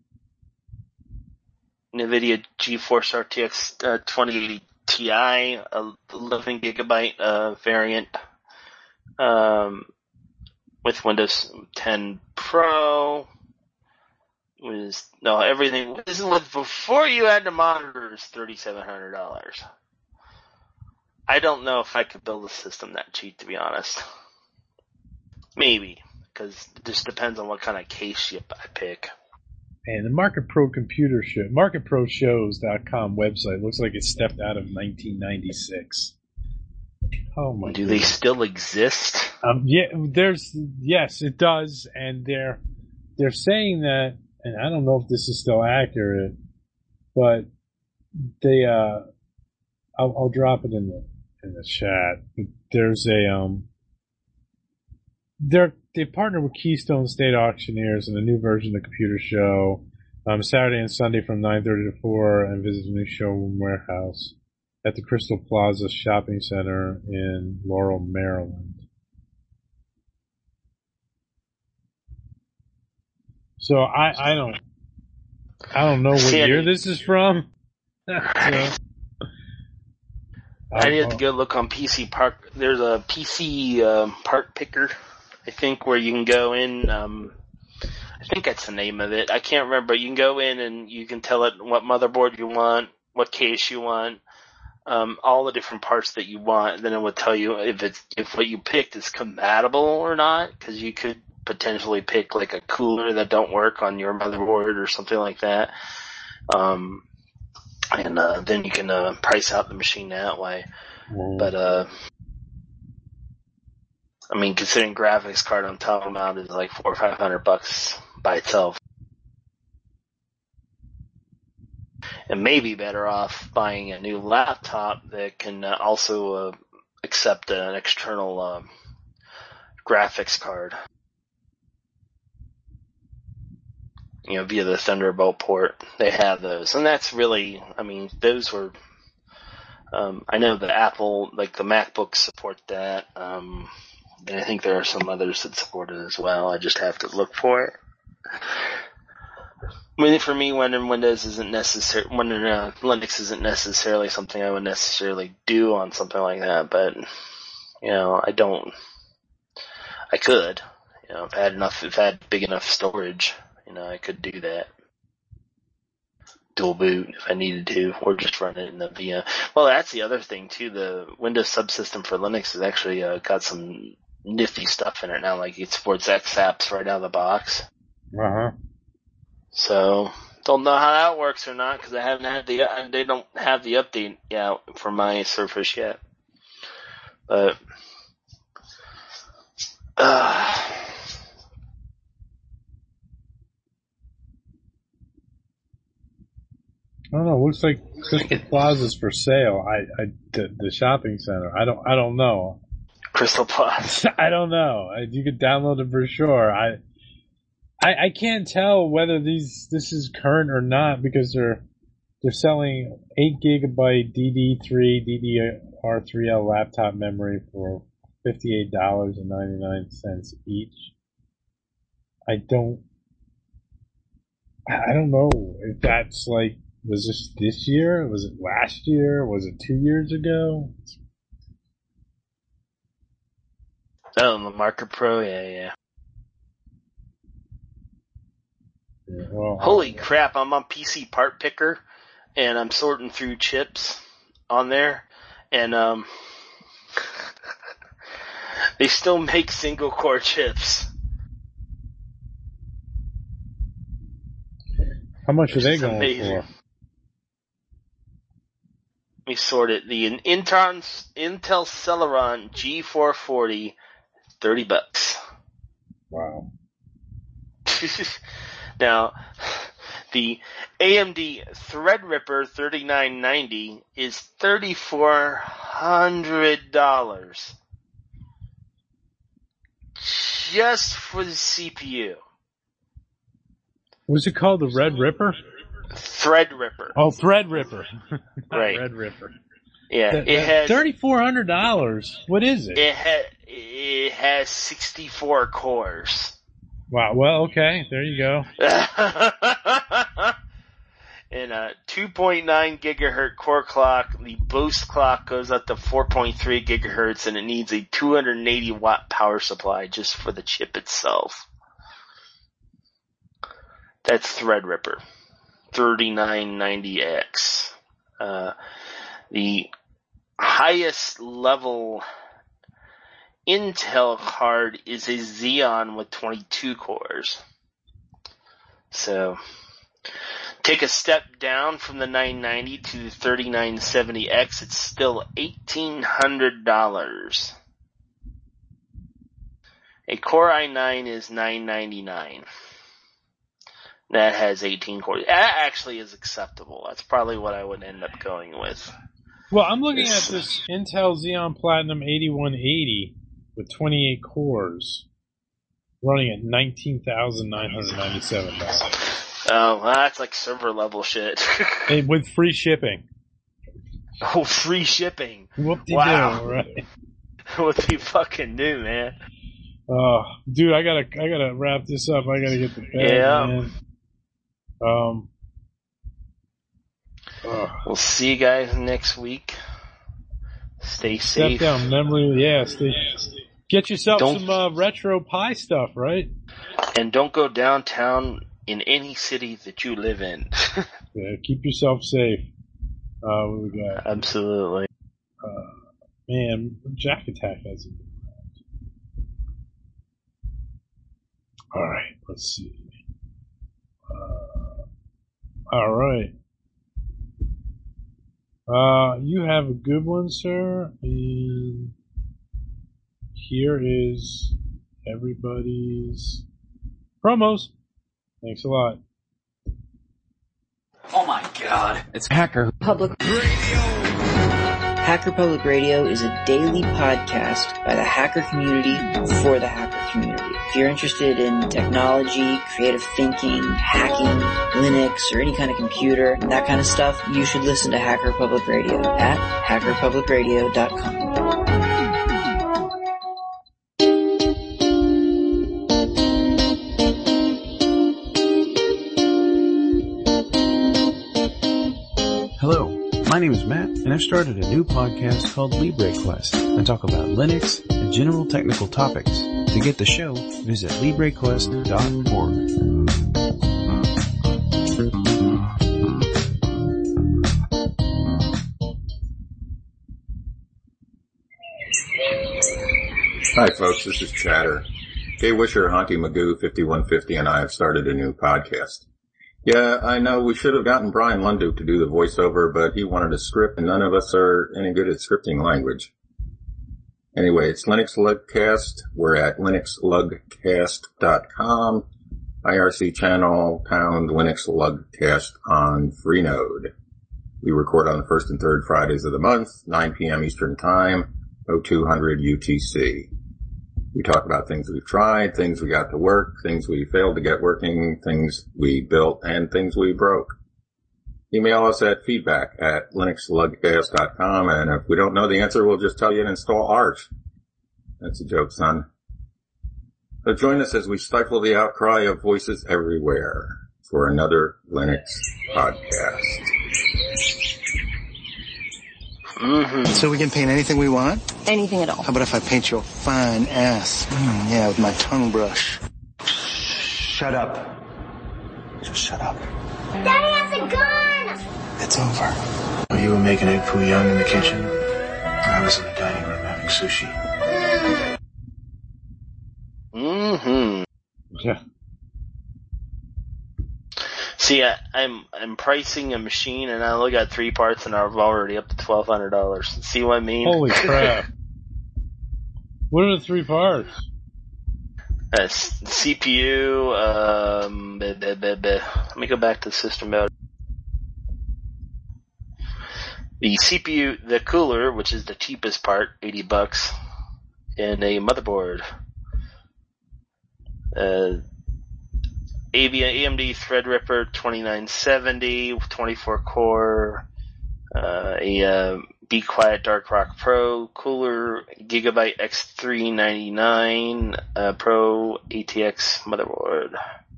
NVIDIA GeForce R T X uh, twenty eighty Ti, eleven gigabyte uh, variant, um, with Windows ten Pro. Was no everything. This is with before you add the monitors, thirty-seven hundred dollars. I don't know if I could build a system that cheap, to be honest. Maybe, because it just depends on what kind of case you I pick. And the Market Pro computer show, market pro shows dot com website looks like it stepped out of nineteen ninety-six. Oh my! Do goodness. they still exist? Um, yeah, there's yes, it does, and they're they're saying that, and I don't know if this is still accurate, but they uh, I'll, I'll drop it in the in the chat. There's a um, they're they partner with Keystone State Auctioneers in a new version of the computer show, um, Saturday and Sunday from nine thirty to four, and visit the new showroom warehouse at the Crystal Plaza Shopping Center in Laurel, Maryland. So I, I don't I don't know what See, year I- this is from. So, I need to go look on P C Park. There's a P C um, part picker, I think, where you can go in. Um, I think that's the name of it. I can't remember. You can go in and you can tell it what motherboard you want, what case you want, um, all the different parts that you want. And then it will tell you if it's if what you picked is compatible or not, because you could potentially pick like a cooler that don't work on your motherboard or something like that. Um, and uh, then you can uh, price out the machine that way. But uh, I mean, considering graphics card I'm talking about is like four or five hundred bucks by itself, and maybe better off buying a new laptop that can uh, also uh, accept an external uh, graphics card. You know, via the Thunderbolt port. They have those. And that's really, I mean, those were, um, I know the Apple, like the MacBooks support that. Um, and I think there are some others that support it as well. I just have to look for it. I mean, for me, when in Windows isn't necessary, when in uh, Linux isn't necessarily something I would necessarily do on something like that, but, you know, I don't, I could, you know, if I had enough, if I had big enough storage. You know, I could do that. Dual boot if I needed to, or just run it in the V M. Well, that's the other thing too. The Windows subsystem for Linux has actually uh, got some nifty stuff in it now. Like it supports X apps right out of the box. uh huh. So don't know how that works or not because I haven't had the. They don't have the update out for my Surface yet. But Uh, I don't know. Looks like Crystal Plaza's for sale. I, I, the, the shopping center. I don't, I don't know. Crystal Plaza. I don't know. I, you could download it for sure. I, I, I can't tell whether these this is current or not because they're they're selling eight gigabyte D D three D D R three L laptop memory for fifty-eight dollars and ninety-nine cents each. I don't. I don't know if that's like. Was this this year? Was it last year? Was it two years ago? Oh, the Marker Pro, yeah, yeah. yeah well, Holy crap, I'm on P C Part Picker, and I'm sorting through chips on there, and um, they still make single core chips. How much are they going amazing. for? Let me sort it. The Intel, Intel Celeron G four forty, thirty bucks. Wow. Now, the A M D Threadripper thirty-nine ninety is thirty-four hundred dollars. Just for the C P U. What's it called? The Red Ripper? Threadripper. Oh, Threadripper. Right. Red Ripper. Yeah, that, it has thirty-four hundred dollars. What is it? It has it has sixty-four cores. Wow. Well, okay. There you go. And a two point nine gigahertz core clock. The boost clock goes up to four point three gigahertz, and it needs a two hundred eighty watt power supply just for the chip itself. That's Threadripper. thirty-nine ninety X. Uh, the highest level Intel card is a Xeon with twenty-two cores. So, take a step down from the nine ninety to the thirty-nine seventy X, it's still eighteen hundred dollars. A Core i nine is nine ninety-nine. That has eighteen cores. That actually is acceptable. That's probably what I would end up going with. Well, I'm looking at this Intel Xeon Platinum eighty-one eighty with twenty-eight cores, running at nineteen thousand nine hundred ninety-seven dollars. Oh, well, that's like server level shit. Hey, with free shipping. Oh, free shipping. Whoop-de-doo, wow. right? What do you fucking do, man? Oh, dude, I gotta, I gotta wrap this up. I gotta get to bed, yeah. man. Um, uh, we'll see you guys next week. Stay safe. Step down memory, yeah. Stay, get yourself don't, some uh, retro pie stuff, right? And don't go downtown in any city that you live in. Yeah, keep yourself safe. Uh, what we got? Absolutely. Uh, man, Jack Attack hasn't been around. All right, let's see. Uh, all right. Uh, you have a good one, sir. And here is everybody's promos. Thanks a lot. Oh my god. It's Hacker Public Radio. Hacker Public Radio is a daily podcast by the hacker community for the hacker community. If you're interested in technology, creative thinking, hacking, Linux, or any kind of computer, that kind of stuff, you should listen to Hacker Public Radio at hacker public radio dot com. Hello, my name is Matt, and I've started a new podcast called LibreQuest. I talk about Linux and general technical topics. To get the show, visit libre quest dot org. Hi folks, this is Chatter. Jay Wisher, Honky Magoo, fifty-one fifty, and I have started a new podcast. Yeah, I know we should have gotten Brian Lundu to do the voiceover, but he wanted a script and none of us are any good at scripting language. Anyway, it's Linux Lugcast. We're at linux lugcast dot com. I R C channel, pound Linux Lugcast on Freenode. We record on the first and third Fridays of the month, nine p.m. Eastern Time, oh two hundred U T C. We talk about things we've tried, things we got to work, things we failed to get working, things we built, and things we broke. Email us at feedback at linux lugcast dot com, and if we don't know the answer, we'll just tell you to install Arch. That's a joke, son. So join us as we stifle the outcry of voices everywhere for another Linux podcast. Mm-hmm. So we can paint anything we want? Anything at all. How about if I paint your fine ass? Mm, yeah, with my tongue brush. Shut up. Just shut up. Daddy has a gun! It's over. You were making egg foo young in the kitchen. I was in the dining room having sushi. Mm-hmm. Yeah. See, I, I'm I'm pricing a machine, and I only got three parts, and I'm already up to twelve hundred dollars. See what I mean? Holy crap! What are the three parts? Uh, C P U. Um, bleh, bleh, bleh, bleh. Let me go back to the system mode. The C P U, the cooler, which is the cheapest part, eighty bucks, and a motherboard. Uh, A M D Threadripper twenty-nine seventy, twenty-four core, uh, a uh, Be Quiet Dark Rock Pro cooler, Gigabyte X three ninety-nine uh, Pro A T X motherboard.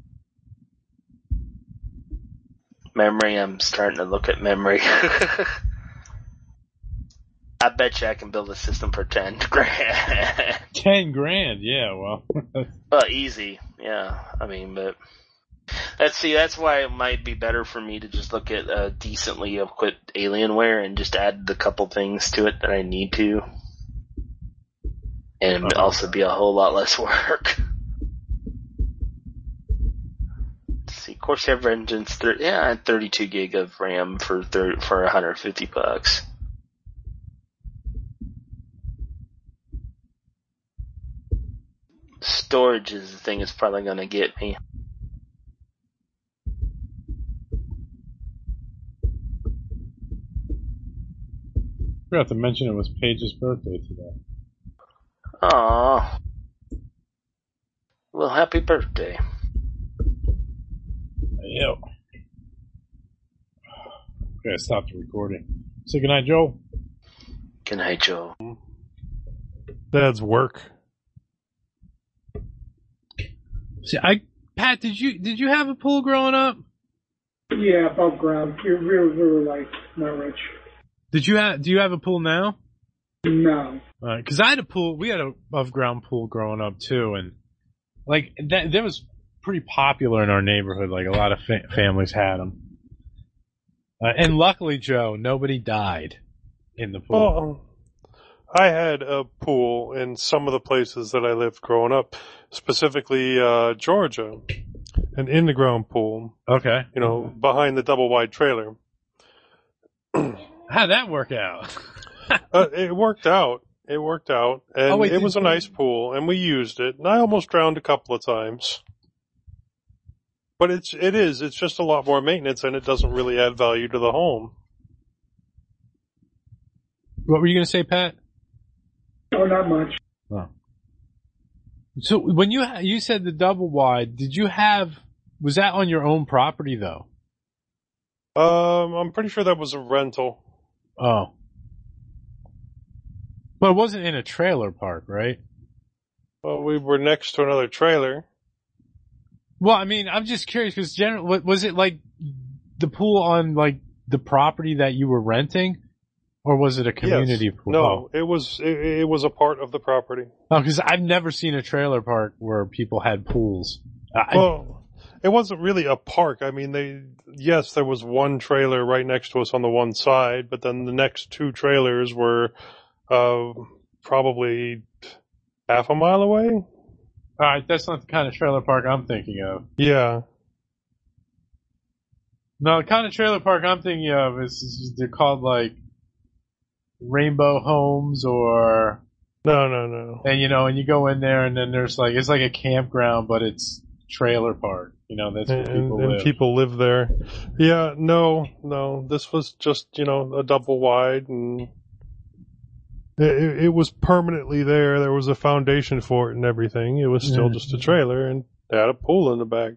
Memory, I'm starting to look at memory. I bet you I can build a system for ten grand. Ten grand, yeah, well. Well, easy, yeah. I mean, but let's see. That's why it might be better for me to just look at uh, decently equipped Alienware and just add the couple things to it that I need to, and Uh-huh. also be a whole lot less work. Let's see, Corsair Vengeance, thir- yeah, thirty-two gig of RAM for thir- for one hundred fifty bucks. Storage is the thing that's probably going to get me. Forgot to mention it was Paige's birthday today. Aww. Well, happy birthday. Yep. Okay, stop the recording. Say goodnight, Joel. Good night, Joel. Dad's work. See, I Pat, did you did you have a pool growing up? Yeah, above ground. You're really, really like not rich. Did you have? Do you have a pool now? No. Because I had a pool. We had a above ground pool growing up too, and like that, that was pretty popular in our neighborhood. Like a lot of fa- families had them, uh, and luckily, Joe, nobody died in the pool. Well, I had a pool in some of the places that I lived growing up, specifically uh, Georgia, an in-the-ground pool. Okay. You know, behind the double-wide trailer. How'd that work out? uh, it worked out. It worked out, and Oh, wait, it did was a you- nice pool, and we used it. And I almost drowned a couple of times. But it's it is it's just a lot more maintenance, and it doesn't really add value to the home. What were you going to say, Pat? Oh, not much. Oh. So when you ha- you said the double wide, did you have? Was that on your own property though? Um, I'm pretty sure that was a rental. Oh. But it wasn't in a trailer park, right? Well, we were next to another trailer. Well, I mean, I'm just curious because generally, was it like the pool on like the property that you were renting, or was it a community Yes. pool? No, it was it, it was a part of the property. Oh, because I've never seen a trailer park where people had pools. I, Well, it wasn't really a park. I mean, they yes, there was one trailer right next to us on the one side, but then the next two trailers were uh, probably half a mile away. all right, that's not the kind of trailer park I'm thinking of. Yeah. No, the kind of trailer park I'm thinking of is, is they're called like Rainbow Homes or No, no, no. And you know, and you go in there, and then there's like it's like a campground, but it's trailer park. You know, that's where And, people and live. people live there. Yeah, no, no. This was just, you know, a double wide, and it, it was permanently there. There was a foundation for it and everything. It was still Yeah. just a trailer, and it had a pool in the back.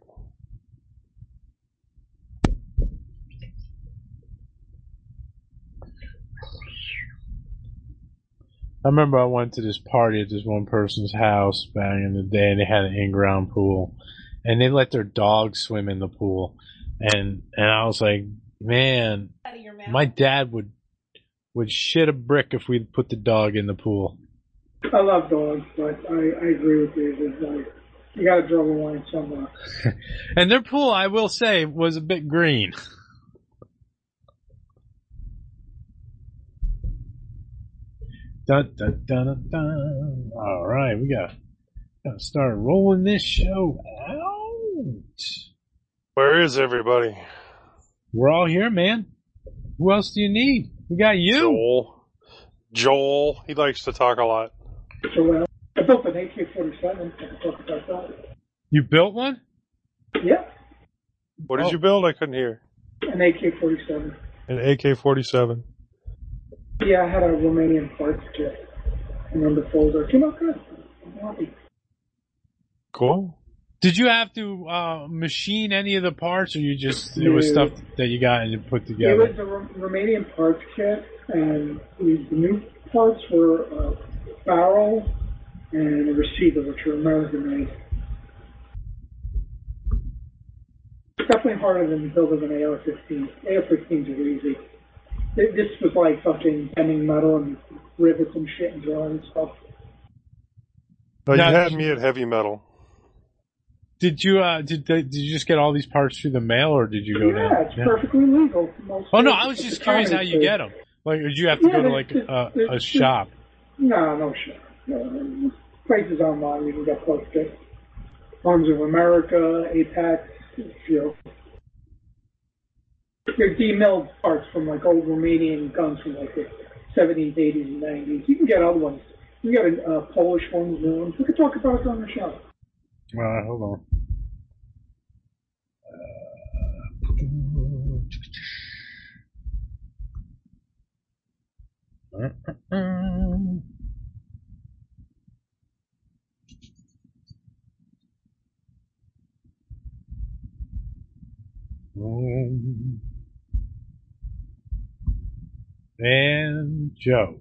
I remember I went to this party at this one person's house back in the day, and they had an in-ground pool, and they let their dog swim in the pool, and and I was like, man, my dad would would shit a brick if we put the dog in the pool. I love dogs, but I, I agree with you. There's like, you got to draw the line somewhere. And their pool, I will say, was a bit green. Dun, dun, dun, dun, dun. All right, we got to start rolling this show out. Where is everybody? We're all here, man. Who else do you need? We got you. Joel. Joel. He likes to talk a lot. So, well, I built an A K forty-seven. I can talk about that. You built one? Yeah, What did Oh. you build? I couldn't hear. an A K forty-seven. An A K forty-seven. Yeah, I had a Romanian parts kit. And on the folder. Came out good. I'm happy. Cool. Did you have to uh, machine any of the parts, or you just it was No. stuff that you got and you put It together? was a Ro- Romanian parts kit, and the the new parts were a barrel and a receiver, which were American made. It's definitely harder than building an A R fifteen. A R fifteens are easy. Th- This was like fucking bending metal and rivets and shit and drawing stuff. Oh, you Now, had did- me at heavy metal. Did you uh did they, did you just get all these parts through the mail, or did you go Yeah, down? it's perfectly legal. Most Oh no, places. I was It's just a curious how comedy you state. get them. Like, did you have to Yeah, go to they- like they- a, they- a shop? No, no shit. No, places online you can get parts kits. Arms of America, Apex, you know. They're demilled parts from like old Romanian guns from like the seventies, eighties, and nineties. You can get other ones. You can get uh, Polish ones, new ones. We could talk about it on the show. All right, hold on. Uh, Um, and Joe.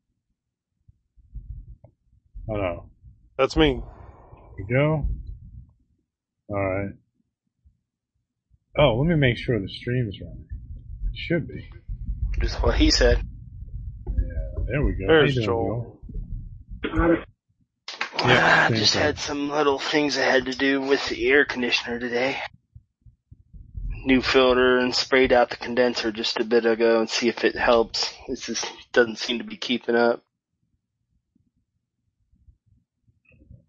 Oh no. That's me. Here we go. Alright. Oh, let me make sure the stream is running. It should be. Just what he said. Yeah, there we go. There's How you doing, Joel. Yeah, I same just thing. had some little things I had to do with the air conditioner today. New filter and sprayed out the condenser just a bit ago and see if it helps. It just doesn't seem to be keeping up.